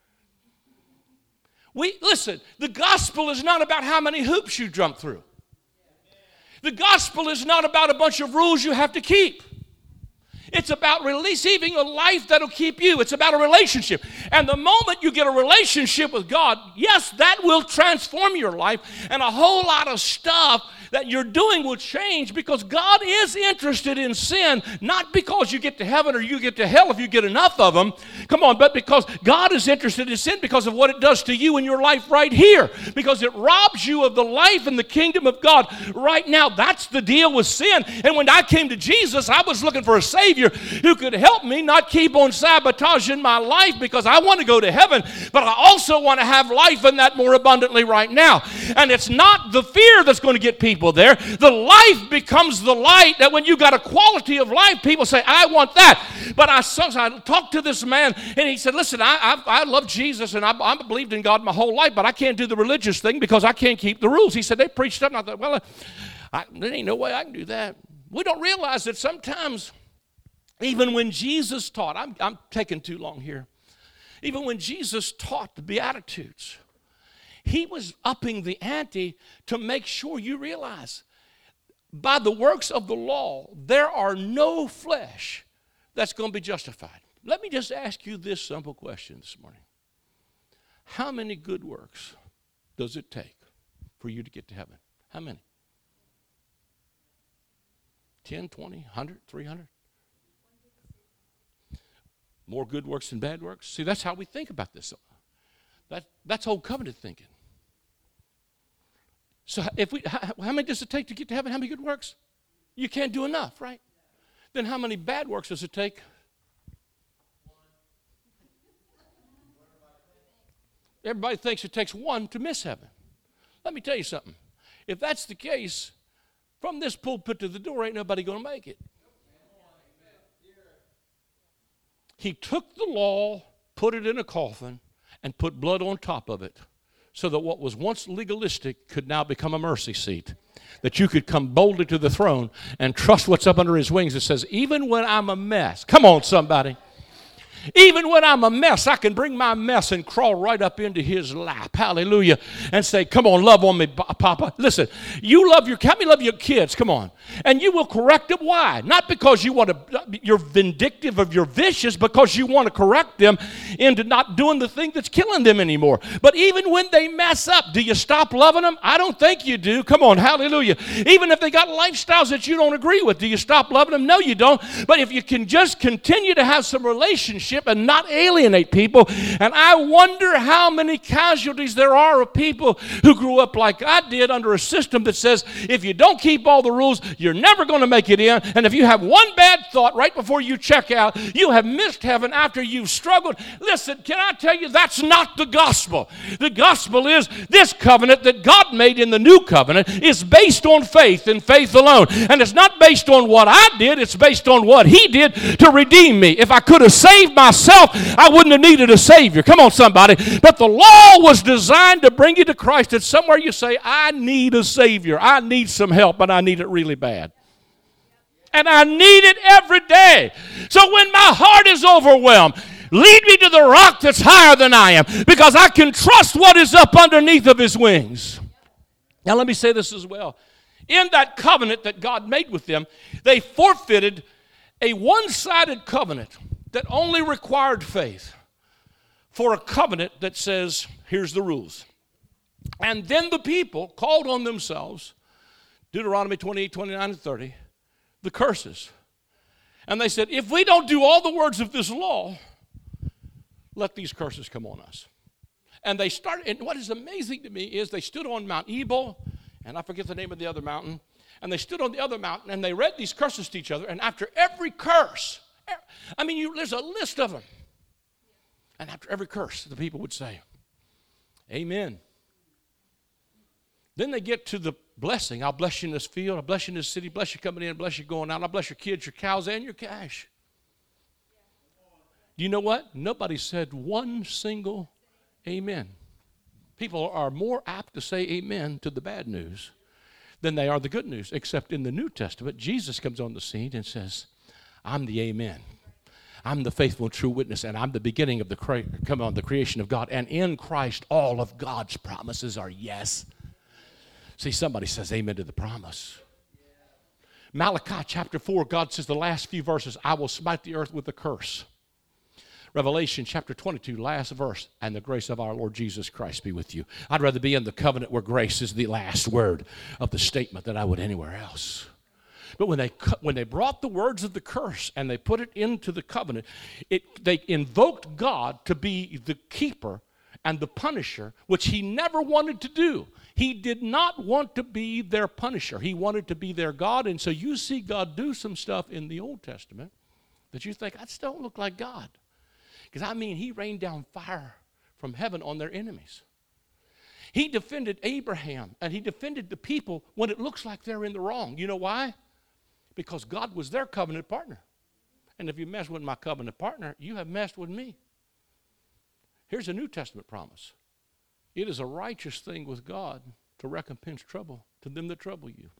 Listen, the gospel is not about how many hoops you jump through. The gospel is not about a bunch of rules you have to keep. It's about receiving a life that'll keep you. It's about a relationship. And the moment you get a relationship with God, yes, that will transform your life. And a whole lot of stuff that you're doing will change, because God is interested in sin, not because you get to heaven or you get to hell if you get enough of them. Come on, but because God is interested in sin because of what it does to you in your life right here. Because it robs you of the life in the kingdom of God right now. That's the deal with sin. And when I came to Jesus, I was looking for a Savior who could help me not keep on sabotaging my life, because I want to go to heaven, but I also want to have life in that more abundantly right now. And it's not the fear that's going to get people there. The life becomes the light, that when you got a quality of life, people say, I want that. But I talked to this man, and he said, listen, I love Jesus, and I believed in God my whole life, but I can't do the religious thing because I can't keep the rules. He said, they preached up, and I thought, well, there ain't no way I can do that. We don't realize that sometimes, even when Jesus taught, I'm taking too long here. Even when Jesus taught the Beatitudes, he was upping the ante to make sure you realize, by the works of the law, there are no flesh that's going to be justified. Let me just ask you this simple question this morning. How many good works does it take for you to get to heaven? How many? 10, 20, 100, 300? More good works than bad works? See, that's how we think about this. That's old covenant thinking. So how many does it take to get to heaven? How many good works? You can't do enough, right? Then how many bad works does it take? Everybody thinks it takes one to miss heaven. Let me tell you something. If that's the case, from this pulpit to the door, ain't nobody going to make it. He took the law, put it in a coffin, and put blood on top of it, so that what was once legalistic could now become a mercy seat. That you could come boldly to the throne and trust what's up under his wings that says, even when I'm a mess, come on somebody, Even when I'm a mess, I can bring my mess and crawl right up into his lap. Hallelujah. And say, come on, love on me, Papa. Listen, how many love your kids? Come on. And you will correct them. Why? Not because you're vindictive of your vicious, because you want to correct them into not doing the thing that's killing them anymore. But even when they mess up, do you stop loving them? I don't think you do. Come on, hallelujah. Even if they got lifestyles that you don't agree with, do you stop loving them? No, you don't. But if you can just continue to have some relationship and not alienate people. And I wonder how many casualties there are of people who grew up like I did under a system that says if you don't keep all the rules, you're never going to make it in. And if you have one bad thought right before you check out, you have missed heaven after you've struggled. Listen, can I tell you, that's not the gospel. The gospel is this covenant that God made in the new covenant is based on faith and faith alone. And it's not based on what I did, it's based on what he did to redeem me. If I could have saved myself, I wouldn't have needed a Savior. Come on, somebody. But the law was designed to bring you to Christ. And somewhere you say, I need a Savior. I need some help, and I need it really bad. And I need it every day. So when my heart is overwhelmed, lead me to the rock that's higher than I am, because I can trust what is up underneath of his wings. Now let me say this as well. In that covenant that God made with them, they forfeited a one-sided covenant that only required faith for a covenant that says, here's the rules. And then the people called on themselves, Deuteronomy 28, 29, and 30, the curses. And they said, if we don't do all the words of this law, let these curses come on us. And they started, and what is amazing to me is they stood on Mount Ebal, and I forget the name of the other mountain, and they stood on the other mountain, and they read these curses to each other, and after every curse, there's a list of them. And after every curse, the people would say, amen. Then they get to the blessing. I'll bless you in this field. I'll bless you in this city. Bless you coming in. Bless you going out. I'll bless your kids, your cows, and your cash. Do you know what? Nobody said one single amen. People are more apt to say amen to the bad news than they are the good news, except in the New Testament, Jesus comes on the scene and says, I'm the amen. I'm the faithful and true witness, and I'm the beginning of the creation of God. And in Christ, all of God's promises are yes. See, somebody says amen to the promise. Malachi chapter 4, God says the last few verses, I will smite the earth with a curse. Revelation chapter 22, last verse, and the grace of our Lord Jesus Christ be with you. I'd rather be in the covenant where grace is the last word of the statement than I would anywhere else. But when they brought the words of the curse and they put it into the covenant, they invoked God to be the keeper and the punisher, which he never wanted to do. He did not want to be their punisher. He wanted to be their God. And so you see God do some stuff in the Old Testament that you think, that still don't look like God. Because he rained down fire from heaven on their enemies. He defended Abraham, and he defended the people when it looks like they're in the wrong. You know why? Because God was their covenant partner. And if you mess with my covenant partner, you have messed with me. Here's a New Testament promise. It is a righteous thing with God to recompense trouble to them that trouble you.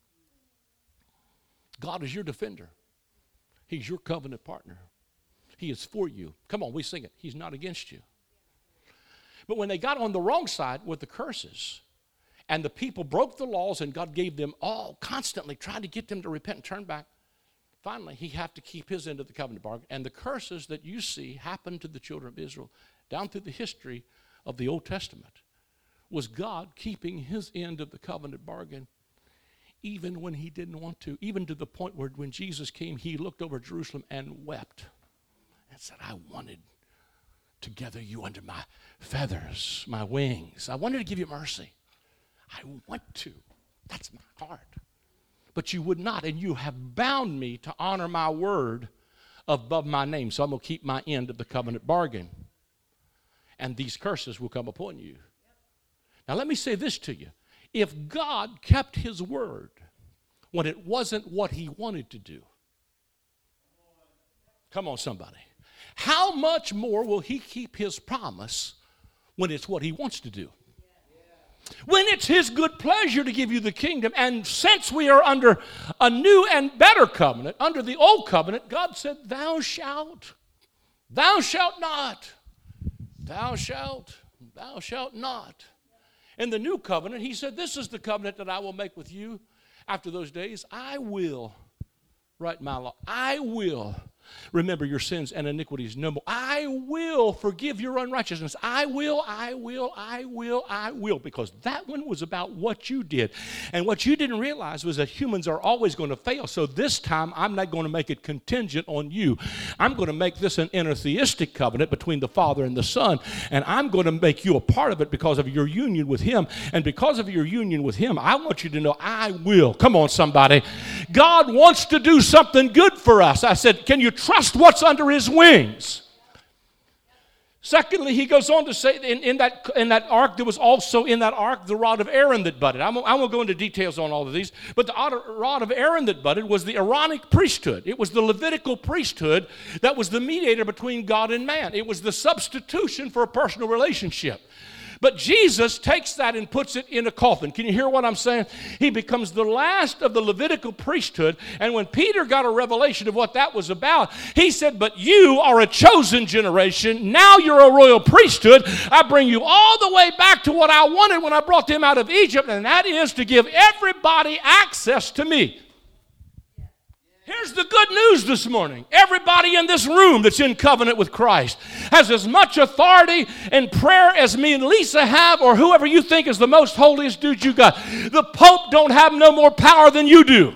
God is your defender. He's your covenant partner. He is for you. Come on, we sing it. He's not against you. But when they got on the wrong side with the curses, and the people broke the laws, and God gave them all, constantly trying to get them to repent and turn back, finally, he had to keep his end of the covenant bargain. And the curses that you see happen to the children of Israel down through the history of the Old Testament was God keeping his end of the covenant bargain even when he didn't want to, even to the point where when Jesus came, he looked over Jerusalem and wept and said, I wanted to gather you under my feathers, my wings. I wanted to give you mercy. I want to. That's my heart. But you would not, and you have bound me to honor my word above my name. So I'm going to keep my end of the covenant bargain. And these curses will come upon you. Now let me say this to you. If God kept his word when it wasn't what he wanted to do, come on somebody, how much more will he keep his promise when it's what he wants to do? When it's his good pleasure to give you the kingdom, and since we are under a new and better covenant, under the old covenant, God said, thou shalt Thou shalt not. Thou shalt not. In the new covenant, he said, this is the covenant that I will make with you after those days. I will write my law. I will remember your sins and iniquities no more. I will forgive your unrighteousness. I will, because that one was about what you did. And what you didn't realize was that humans are always going to fail. So this time, I'm not going to make it contingent on you. I'm going to make this an intertheistic covenant between the Father and the Son, and I'm going to make you a part of it because of your union with Him. And because of your union with Him, I want you to know I will. Come on, somebody. God wants to do something good for us. I said, can you trust what's under His wings? Secondly, he goes on to say in that ark, there was also in that ark the rod of Aaron that budded. I won't go into details on all of these, but the rod of Aaron that budded was the Aaronic priesthood. It was the Levitical priesthood that was the mediator between God and man. It was the substitution for a personal relationship. But Jesus takes that and puts it in a coffin. Can you hear what I'm saying? He becomes the last of the Levitical priesthood. And when Peter got a revelation of what that was about, he said, but you are a chosen generation. Now you're a royal priesthood. I bring you all the way back to what I wanted when I brought them out of Egypt, and that is to give everybody access to me. Here's the good news this morning. Everybody in this room that's in covenant with Christ has as much authority in prayer as me and Lisa have, or whoever you think is the most holiest dude you got. The Pope don't have no more power than you do.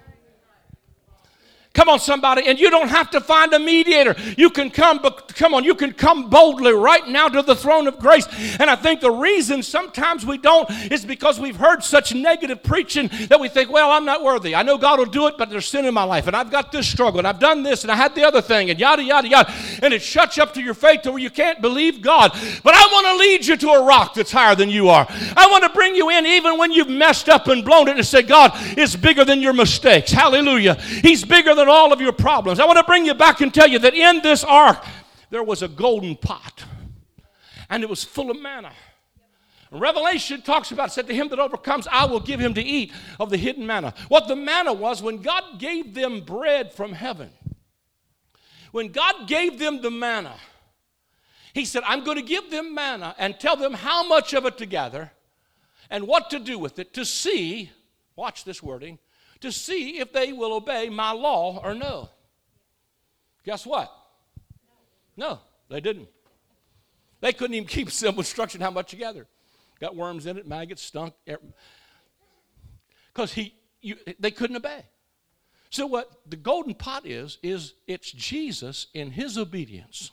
Come on, somebody. And you don't have to find a mediator. You can come, but come on, you can come boldly right now to the throne of grace. And I think the reason sometimes we don't is because we've heard such negative preaching that we think, well, I'm not worthy. I know God will do it, but there's sin in my life. And I've got this struggle, and I've done this, and I had the other thing, and yada, yada, yada. And it shuts you up to your faith to where you can't believe God. But I want to lead you to a rock that's higher than you are. I want to bring you in even when you've messed up and blown it and say, God is bigger than your mistakes. Hallelujah. He's bigger than all of your problems. I want to bring you back and tell you that in this ark there was a golden pot, and it was full of manna. Revelation talks about, said to him that overcomes, I will give him to eat of the hidden manna. What the manna was, when God gave them bread from heaven, when God gave them the manna, He said, I'm going to give them manna and tell them how much of it to gather and what to do with it to see, watch this wording, to see if they will obey my law or no. Guess what? No, they didn't. They couldn't even keep simple instruction how much to gather. Got worms in it, maggots, stunk. Because they couldn't obey. So what the golden pot is it's Jesus in His obedience.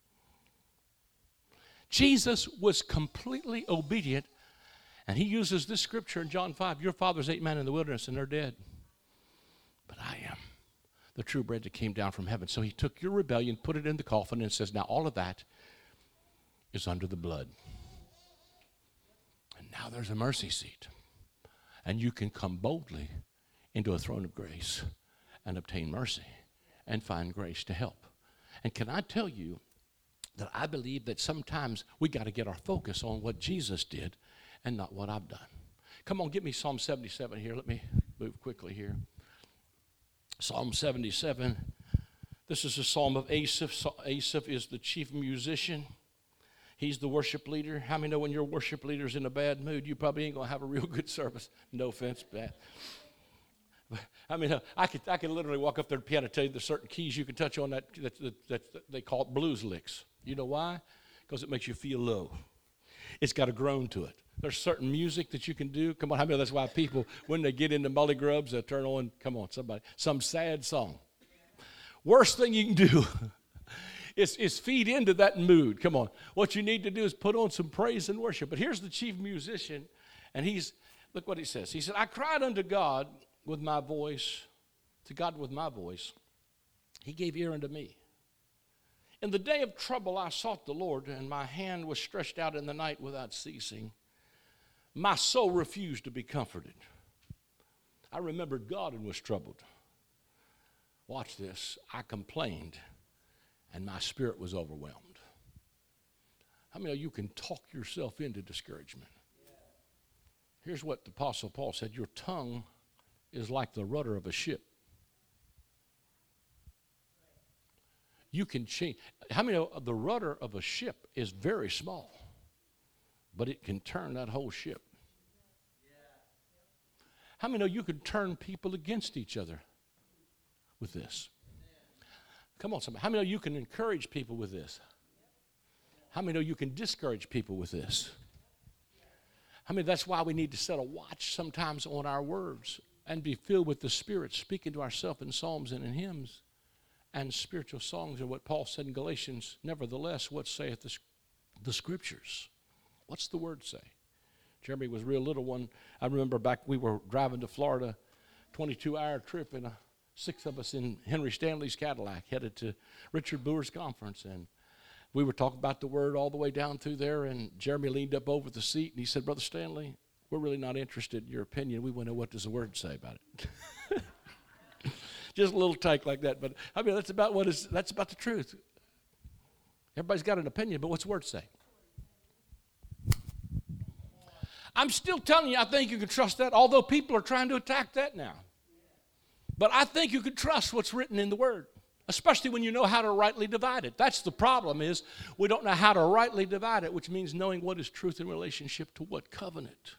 Jesus was completely obedient, and He uses this scripture in John 5, your fathers ate manna in the wilderness and they're dead. But I am the true bread that came down from heaven. So He took your rebellion, put it in the coffin, and says, now all of that is under the blood. And now there's a mercy seat. And you can come boldly into a throne of grace and obtain mercy and find grace to help. And can I tell you that I believe that sometimes we got to get our focus on what Jesus did and not what I've done. Come on, give me Psalm 77 here. Let me move quickly here. Psalm 77, this is a psalm of Asaph. Asaph is the chief musician. He's the worship leader. How many know when your worship leader's in a bad mood, you probably ain't going to have a real good service? No offense, bad. I mean, I could literally walk up there to the piano and tell you there's certain keys you can touch on that they call it blues licks. You know why? Because it makes you feel low. It's got a groan to it. There's certain music that you can do. Come on, I mean, that's why people, when they get into Mully Grubs, they turn on, come on, somebody, some sad song. Worst thing you can do is feed into that mood. Come on. What you need to do is put on some praise and worship. But here's the chief musician, and look what he says. He said, I cried unto God with my voice, to God with my voice. He gave ear unto me. In the day of trouble I sought the Lord, and my hand was stretched out in the night without ceasing. My soul refused to be comforted. I remembered God and was troubled. Watch this. I complained, and my spirit was overwhelmed. How many of you can talk yourself into discouragement? Here's what the Apostle Paul said. Your tongue is like the rudder of a ship. you can change. How many know the rudder of a ship is very small, but it can turn that whole ship? How many know you can turn people against each other with this? Come on, somebody. How many know you can encourage people with this? How many know you can discourage people with this? How many that's why we need to set a watch sometimes on our words and be filled with the Spirit, speaking to ourselves in psalms and in hymns and spiritual songs, and what Paul said in Galatians, nevertheless, what saith the Scriptures? What's the Word say? Jeremy was a real little one. I remember back we were driving to Florida, 22-hour trip, and 6 of us in Henry Stanley's Cadillac headed to Richard Boer's conference, and we were talking about the Word all the way down through there, and Jeremy leaned up over the seat, and he said, Brother Stanley, we're really not interested in your opinion. We want to know what does the Word say about it. Just a little take like that, but I mean that's about the truth. Everybody's got an opinion, but what's the Word say? I'm still telling you, I think you can trust that, although people are trying to attack that now. But I think you can trust what's written in the Word, especially when you know how to rightly divide it. That's the problem, is we don't know how to rightly divide it, which means knowing what is truth in relationship to what covenant.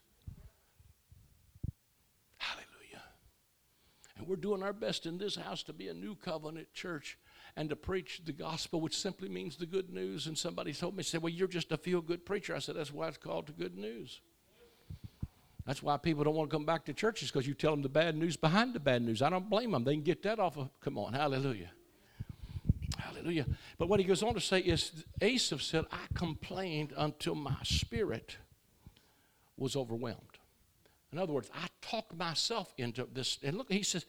And we're doing our best in this house to be a new covenant church and to preach the gospel, which simply means the good news. And somebody told me, said, well, you're just a feel-good preacher. I said, that's why it's called the good news. That's why people don't want to come back to churches, because you tell them the bad news behind the bad news. I don't blame them. They can get that off of, come on, hallelujah. Hallelujah. But what he goes on to say is, Asaph said, I complained until my spirit was overwhelmed. In other words, I talked myself into this. And look, he says,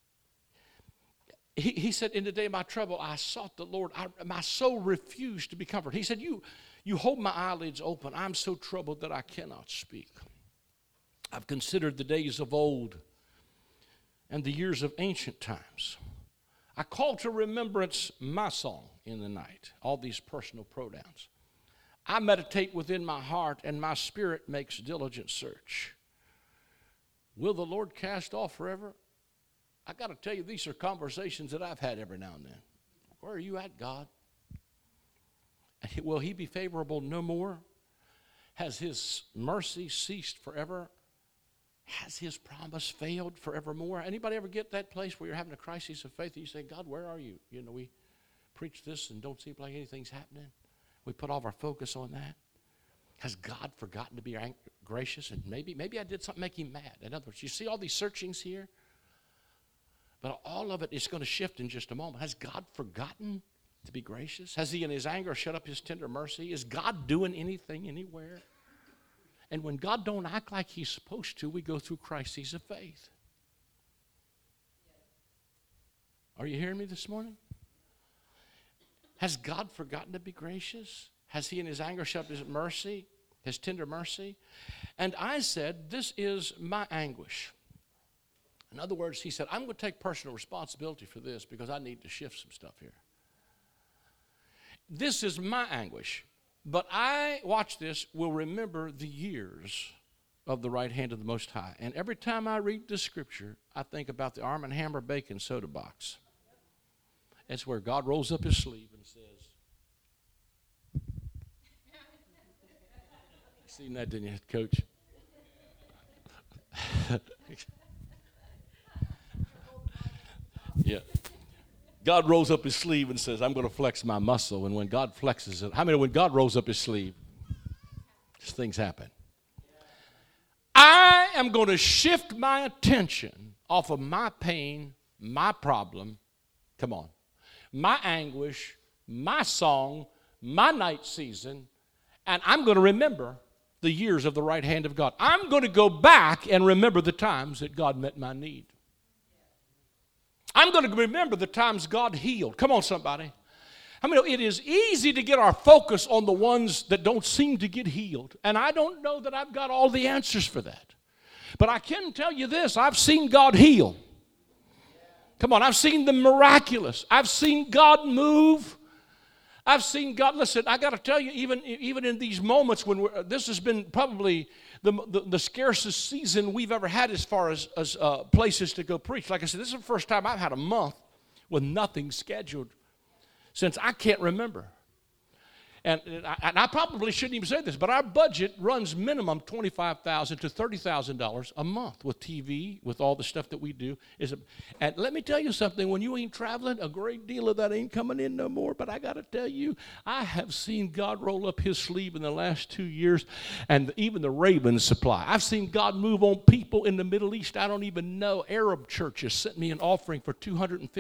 he said, in the day of my trouble, I sought the Lord. My soul refused to be comforted. He said, you hold my eyelids open. I'm so troubled that I cannot speak. I've considered the days of old and the years of ancient times. I call to remembrance my song in the night, all these personal pronouns. I meditate within my heart, and my spirit makes diligent search. Will the Lord cast off forever? I got to tell you, these are conversations that I've had every now and then. Where are you at, God? Will he be favorable no more? Has his mercy ceased forever? Has his promise failed forevermore? Anybody ever get that place where you're having a crisis of faith and you say, God, where are you? You know, we preach this and don't seem like anything's happening. We put all of our focus on that. Has God forgotten to be gracious? And maybe I did something to make him mad. In other words, you see all these searchings here? But all of it is going to shift in just a moment. Has God forgotten to be gracious? Has he in his anger shut up his tender mercy? Is God doing anything anywhere? And when God don't act like he's supposed to, we go through crises of faith. Are you hearing me this morning? Has God forgotten to be gracious? Has he in his anger shut up his mercy, his tender mercy? And I said, this is my anguish. In other words, he said, I'm going to take personal responsibility for this because I need to shift some stuff here. This is my anguish. But I, watch this, will remember the years of the right hand of the Most High. And every time I read this scripture, I think about the Arm & Hammer bacon soda box. It's where God rolls up his sleeve and says, seen that, didn't you, Coach? Yeah. God rolls up his sleeve and says, I'm going to flex my muscle. And when God flexes it, how many, when God rolls up his sleeve, things happen. I am going to shift my attention off of my pain, my problem, come on, my anguish, my song, my night season, and I'm going to remember the years of the right hand of God. I'm going to go back and remember the times that God met my need. I'm going to remember the times God healed. Come on, somebody. I mean, it is easy to get our focus on the ones that don't seem to get healed. And I don't know that I've got all the answers for that. But I can tell you this, I've seen God heal. Come on, I've seen the miraculous. I've seen God move. I've seen God, listen, I got to tell you, even in these moments when this has been probably the scarcest season we've ever had as far as places to go preach. Like I said, this is the first time I've had a month with nothing scheduled since I can't remember. And I probably shouldn't even say this, but our budget runs minimum $25,000 to $30,000 a month with TV, with all the stuff that we do. And let me tell you something, when you ain't traveling, a great deal of that ain't coming in no more. But I got to tell you, I have seen God roll up his sleeve in the last 2 years, and even the Ravens supply. I've seen God move on people in the Middle East I don't even know. Arab churches sent me an offering for $250,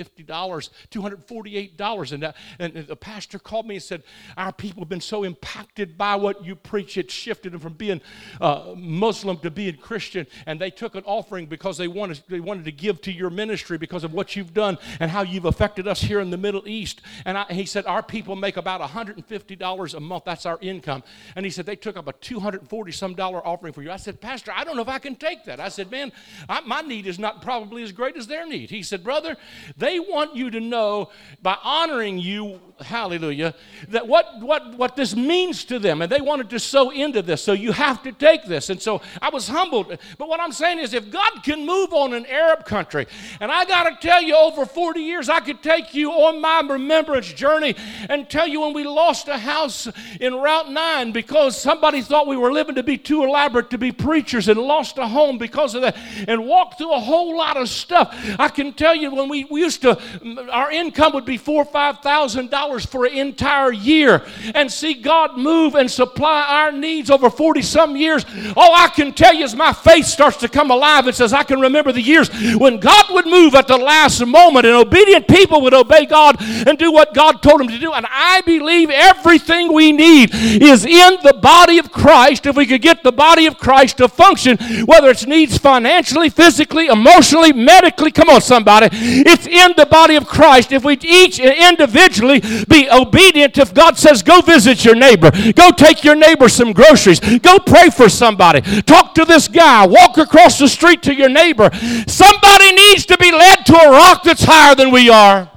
$248. And the pastor called me and said, our people have been so impacted by what you preach, it shifted them from being Muslim to being Christian, and they took an offering because they wanted to give to your ministry because of what you've done and how you've affected us here in the Middle East. And he said, our people make about $150 a month. That's our income. And he said, they took up a $240-some offering for you. I said, Pastor, I don't know if I can take that. I said, man, my need is not probably as great as their need. He said, brother, they want you to know by honoring you, hallelujah, that what this means to them, and they wanted to sow into this, so you have to take this. And so I was humbled. But what I'm saying is, if God can move on an Arab country, and I got to tell you, over 40 years, I could take you on my remembrance journey and tell you when we lost a house in Route 9 because somebody thought we were living to be too elaborate to be preachers and lost a home because of that, and walked through a whole lot of stuff. I can tell you when we used to, our income would be $4,000 or $5,000 for an entire year, and see God move and supply our needs over 40-some years. All I can tell you is my faith starts to come alive and says, I can remember the years when God would move at the last moment and obedient people would obey God and do what God told them to do. And I believe everything we need is in the body of Christ. If we could get the body of Christ to function, whether it's needs financially, physically, emotionally, medically, come on somebody, it's in the body of Christ. If we each individually be obedient, if God says go visit your neighbor, go take your neighbor some groceries, go pray for somebody, talk to this guy, walk across the street to your neighbor. Somebody needs to be led to a rock that's higher than we are.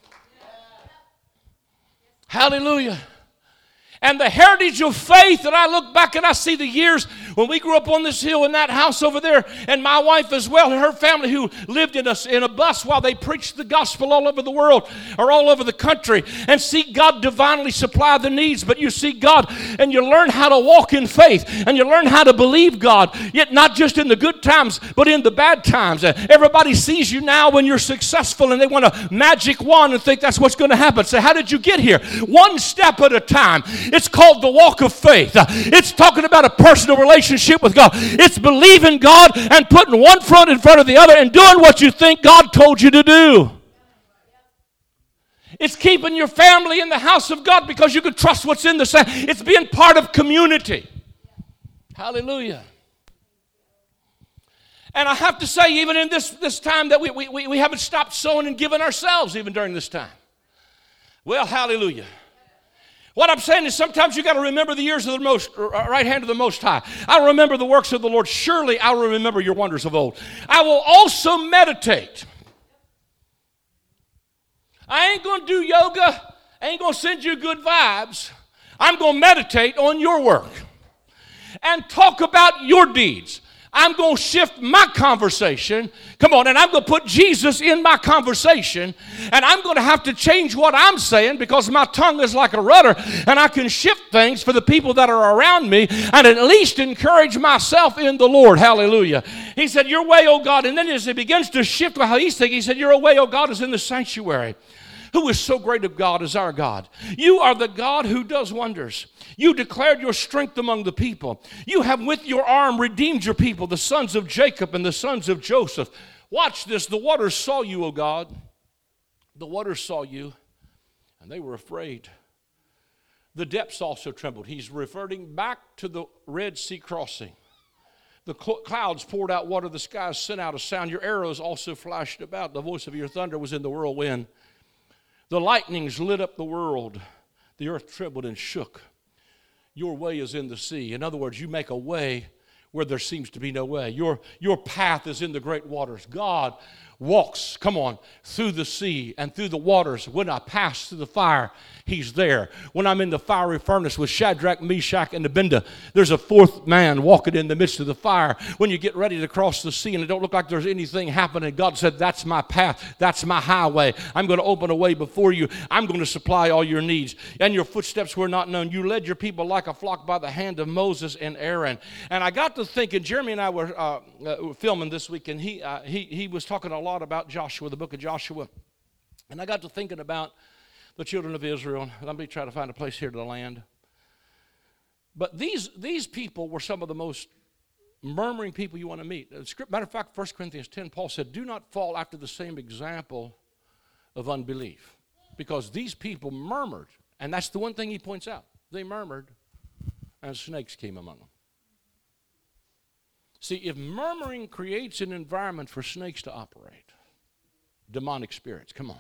Hallelujah. And the heritage of faith that I look back and I see the years when we grew up on this hill in that house over there, and my wife as well, and her family who lived in a bus while they preached the gospel all over the world or all over the country, and see God divinely supply the needs. But you see God and you learn how to walk in faith and you learn how to believe God, yet not just in the good times but in the bad times. Everybody sees you now when you're successful and they want a magic wand and think that's what's going to happen. So how did you get here? One step at a time. It's called the walk of faith. It's talking about a personal relationship with God. It's believing God and putting one foot in front of the other and doing what you think God told you to do. It's keeping your family in the house of God because you can trust what's in the same. It's being part of community. Hallelujah. And I have to say, even in this time that we haven't stopped sowing and giving ourselves even during this time. Well, hallelujah. What I'm saying is sometimes you got to remember the years of the most right hand of the Most High. I'll remember the works of the Lord. Surely I will remember your wonders of old. I will also meditate. I ain't going to do yoga. I ain't going to send you good vibes. I'm going to meditate on your work and talk about your deeds. I'm going to shift my conversation. Come on, and I'm going to put Jesus in my conversation, and I'm going to have to change what I'm saying because my tongue is like a rudder, and I can shift things for the people that are around me and at least encourage myself in the Lord. Hallelujah. He said, your way, O God, and then as he begins to shift how he's thinking, he said, your way, O God, is in the sanctuary. Who is so great of God as our God? You are the God who does wonders. You declared your strength among the people. You have with your arm redeemed your people, the sons of Jacob and the sons of Joseph. Watch this. The waters saw you, O God. The waters saw you, and they were afraid. The depths also trembled. He's reverting back to the Red Sea crossing. The clouds poured out water. The skies sent out a sound. Your arrows also flashed about. The voice of your thunder was in the whirlwind. The lightnings lit up the world. The earth trembled and shook. Your way is in the sea. In other words, you make a way where there seems to be no way. Your path is in the great waters. God walks, come on, through the sea and through the waters. When I pass through the fire, he's there. When I'm in the fiery furnace with Shadrach, Meshach, and Abednego, there's a fourth man walking in the midst of the fire. When you get ready to cross the sea and it don't look like there's anything happening, God said, that's my path. That's my highway. I'm going to open a way before you. I'm going to supply all your needs. And your footsteps were not known. You led your people like a flock by the hand of Moses and Aaron. And I got to thinking, Jeremy and I were filming this week, and he was talking a lot about Joshua, the book of Joshua. And I got to thinking about the children of Israel. Let me try to find a place here to the land. But these people were some of the most murmuring people you want to meet. Matter of fact, 1 Corinthians 10, Paul said, do not fall after the same example of unbelief. Because these people murmured. And that's the one thing he points out. They murmured, and snakes came among them. See, if murmuring creates an environment for snakes to operate, demonic spirits, come on.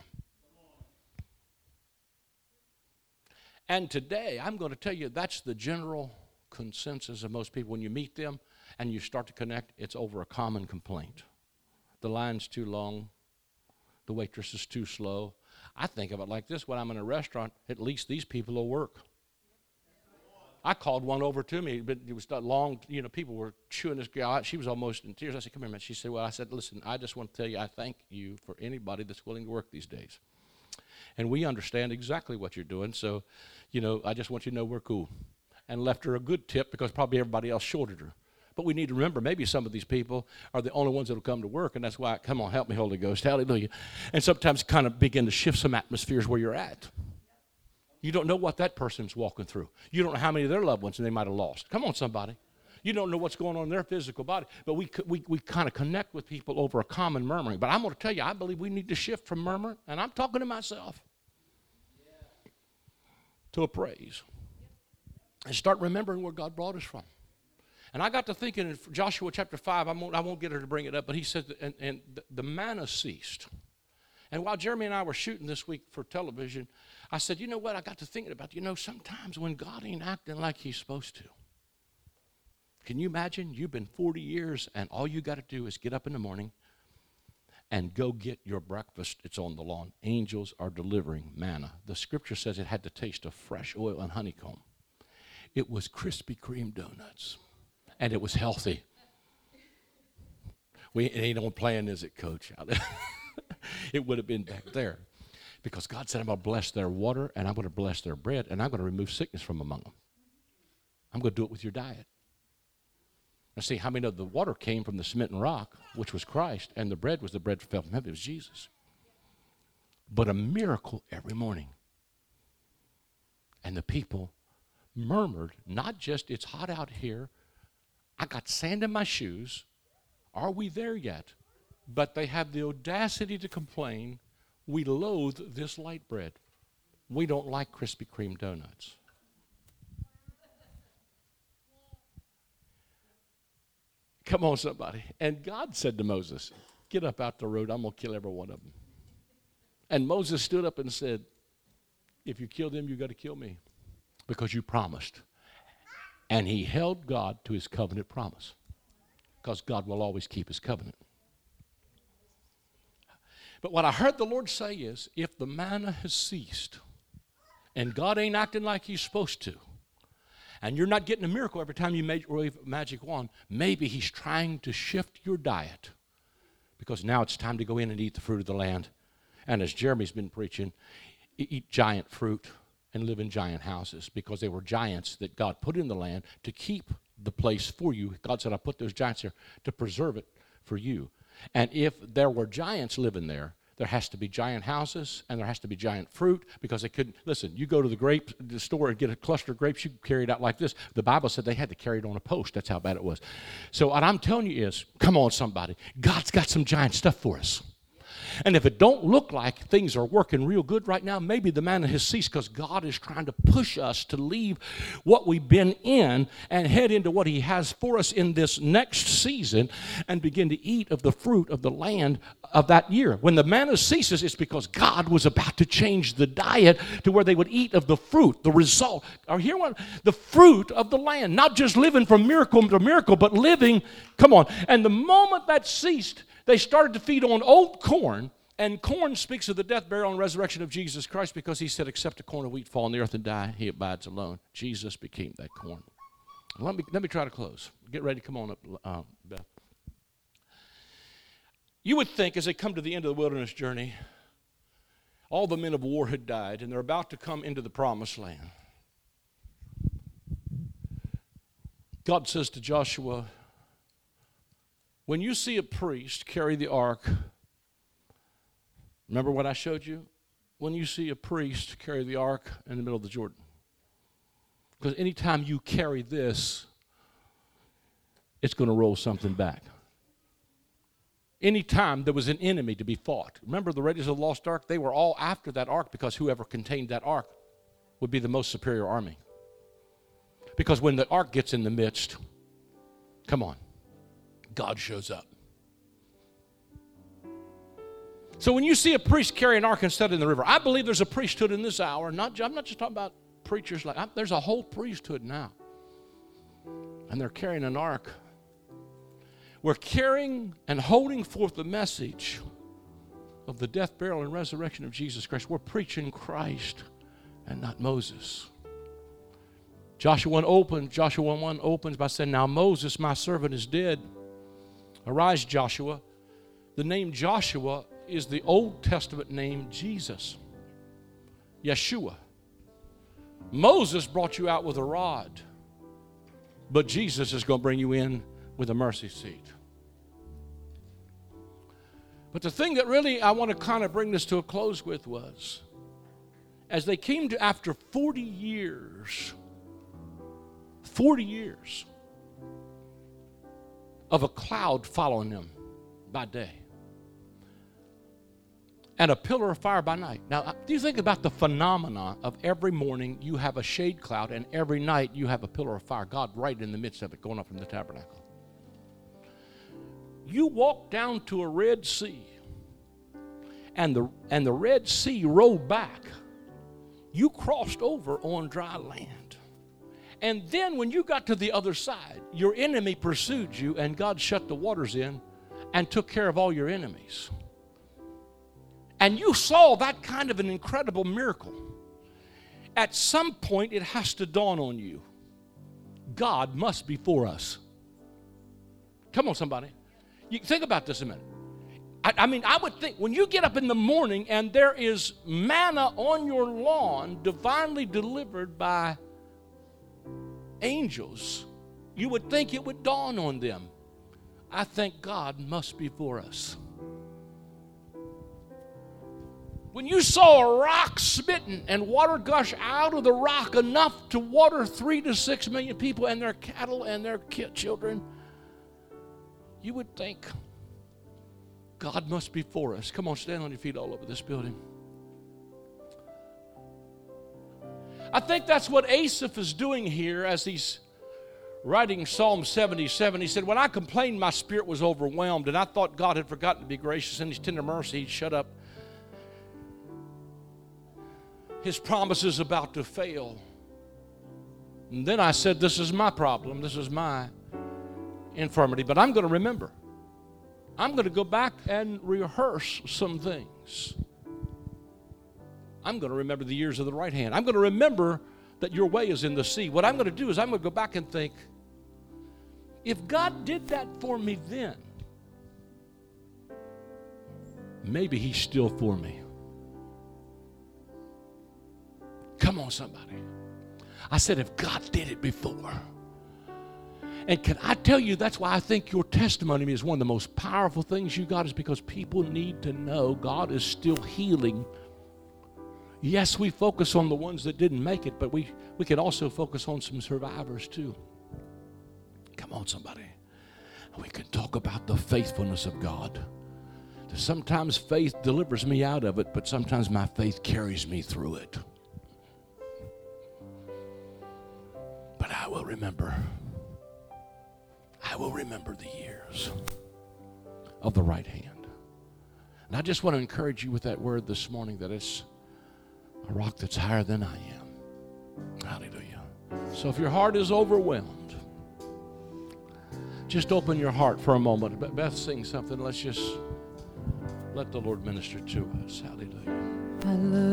And today, I'm going to tell you, that's the general consensus of most people. When you meet them and you start to connect, it's over a common complaint. The line's too long. The waitress is too slow. I think of it like this. When I'm in a restaurant, at least these people will work. I called one over to me, but it was that long, people were chewing this girl out. She was almost in tears. I said, come here, man. She said, listen, I just want to tell you, I thank you for anybody that's willing to work these days. And we understand exactly what you're doing, so, I just want you to know we're cool. And left her a good tip because probably everybody else shorted her. But we need to remember, maybe some of these people are the only ones that will come to work, and that's why, come on, help me, Holy Ghost, hallelujah. And sometimes kind of begin to shift some atmospheres where you're at. You don't know what that person's walking through. You don't know how many of their loved ones they might have lost. Come on, somebody. You don't know what's going on in their physical body. But we kind of connect with people over a common murmuring. But I'm going to tell you, I believe we need to shift from murmuring, and I'm talking to myself, to a praise. And start remembering where God brought us from. And I got to thinking in Joshua chapter 5, I won't get her to bring it up, but he said, and the manna ceased. And while Jeremy and I were shooting this week for television, I said, you know what, I got to thinking about, sometimes when God ain't acting like he's supposed to. Can you imagine? You've been 40 years, and all you got to do is get up in the morning and go get your breakfast. It's on the lawn. Angels are delivering manna. The scripture says it had the taste of fresh oil and honeycomb. It was Krispy Kreme donuts, and it was healthy. It ain't on plan, is it, Coach? It would have been back there. Because God said, I'm going to bless their water, and I'm going to bless their bread, and I'm going to remove sickness from among them. I'm going to do it with your diet. Now see, how many know the water came from the smitten rock, which was Christ, and the bread was the bread that fell from heaven. It was Jesus. But a miracle every morning. And the people murmured, not just, it's hot out here, I got sand in my shoes, are we there yet? But they have the audacity to complain, we loathe this light bread. We don't like Krispy Kreme donuts. Come on, somebody. And God said to Moses, get up out the road. I'm going to kill every one of them. And Moses stood up and said, if you kill them, you got to kill me because you promised. And he held God to his covenant promise because God will always keep his covenant. But what I heard the Lord say is, if the manna has ceased and God ain't acting like he's supposed to, and you're not getting a miracle every time you wave a magic wand, maybe he's trying to shift your diet because now it's time to go in and eat the fruit of the land. And as Jeremy's been preaching, eat giant fruit and live in giant houses because they were giants that God put in the land to keep the place for you. God said, I put those giants here to preserve it for you. And if there were giants living there, there has to be giant houses and there has to be giant fruit because they couldn't. Listen, you go to the store and get a cluster of grapes, you can carry it out like this. The Bible said they had to carry it on a post. That's how bad it was. So what I'm telling you is, come on, somebody. God's got some giant stuff for us. And if it don't look like things are working real good right now, maybe the manna has ceased because God is trying to push us to leave what we've been in and head into what he has for us in this next season and begin to eat of the fruit of the land of that year. When the manna ceases, it's because God was about to change the diet to where they would eat of the fruit, the result. Or hear what? The fruit of the land, not just living from miracle to miracle, but living, come on. And the moment that ceased, They started to feed on old corn, and corn speaks of the death, burial, and resurrection of Jesus Christ, because he said, except a corn of wheat fall in the earth and die, he abides alone. Jesus became that corn. Let me try to close. Get ready. Come on up, Beth. You would think as they come to the end of the wilderness journey, all the men of war had died, and they're about to come into the promised land. God says to Joshua, when you see a priest carry the ark, remember what I showed you? When you see a priest carry the ark in the middle of the Jordan. Because anytime you carry this, it's going to roll something back. Anytime there was an enemy to be fought. Remember the Raiders of the Lost Ark? They were all after that ark because whoever contained that ark would be the most superior army. Because when the ark gets in the midst, come on, God shows up. So when you see a priest carry an ark and set it in the river, I believe there's a priesthood in this hour. I'm not just talking about preachers. There's a whole priesthood now. And they're carrying an ark. We're carrying and holding forth the message of the death, burial, and resurrection of Jesus Christ. We're preaching Christ and not Moses. Joshua 1 opens by saying, now Moses, my servant, is dead. Arise, Joshua. The name Joshua is the Old Testament name Jesus. Yeshua. Moses brought you out with a rod, but Jesus is going to bring you in with a mercy seat. But the thing that really I want to kind of bring this to a close with was, as they came to, after 40 years of a cloud following them by day and a pillar of fire by night. Now, do you think about the phenomenon of every morning you have a shade cloud and every night you have a pillar of fire, God right in the midst of it going up from the tabernacle. You walk down to a Red Sea and the Red Sea rolled back. You crossed over on dry land. And then when you got to the other side, your enemy pursued you and God shut the waters in and took care of all your enemies. And you saw that kind of an incredible miracle. At some point, it has to dawn on you. God must be for us. Come on, somebody. You think about this a minute. I mean, I would think when you get up in the morning and there is manna on your lawn divinely delivered by angels, you would think it would dawn on them. I think God must be for us. When you saw a rock smitten and water gush out of the rock enough to water 3 to 6 million people and their cattle and their children, you would think God must be for us. Come on, stand on your feet all over this building. I think that's what Asaph is doing here as he's writing Psalm 77. He said, when I complained, my spirit was overwhelmed, and I thought God had forgotten to be gracious. In his tender mercy, he'd shut up his promises about to fail. And then I said, this is my problem. This is my infirmity. But I'm going to remember. I'm going to go back and rehearse some things. I'm going to remember the years of the right hand. I'm going to remember that your way is in the sea. What I'm going to do is I'm going to go back and think, if God did that for me then, maybe he's still for me. Come on, somebody. I said, if God did it before. And can I tell you, that's why I think your testimony is one of the most powerful things you got, is because people need to know God is still healing. Yes, we focus on the ones that didn't make it, but we can also focus on some survivors too. Come on, somebody. We can talk about the faithfulness of God. Sometimes faith delivers me out of it, but sometimes my faith carries me through it. But I will remember. I will remember the years of the right hand. And I just want to encourage you with that word this morning, that it's a rock that's higher than I am. Hallelujah. So if your heart is overwhelmed, Just open your heart for a moment. Beth, sing something. Let's just let the Lord minister to us. Hallelujah. I love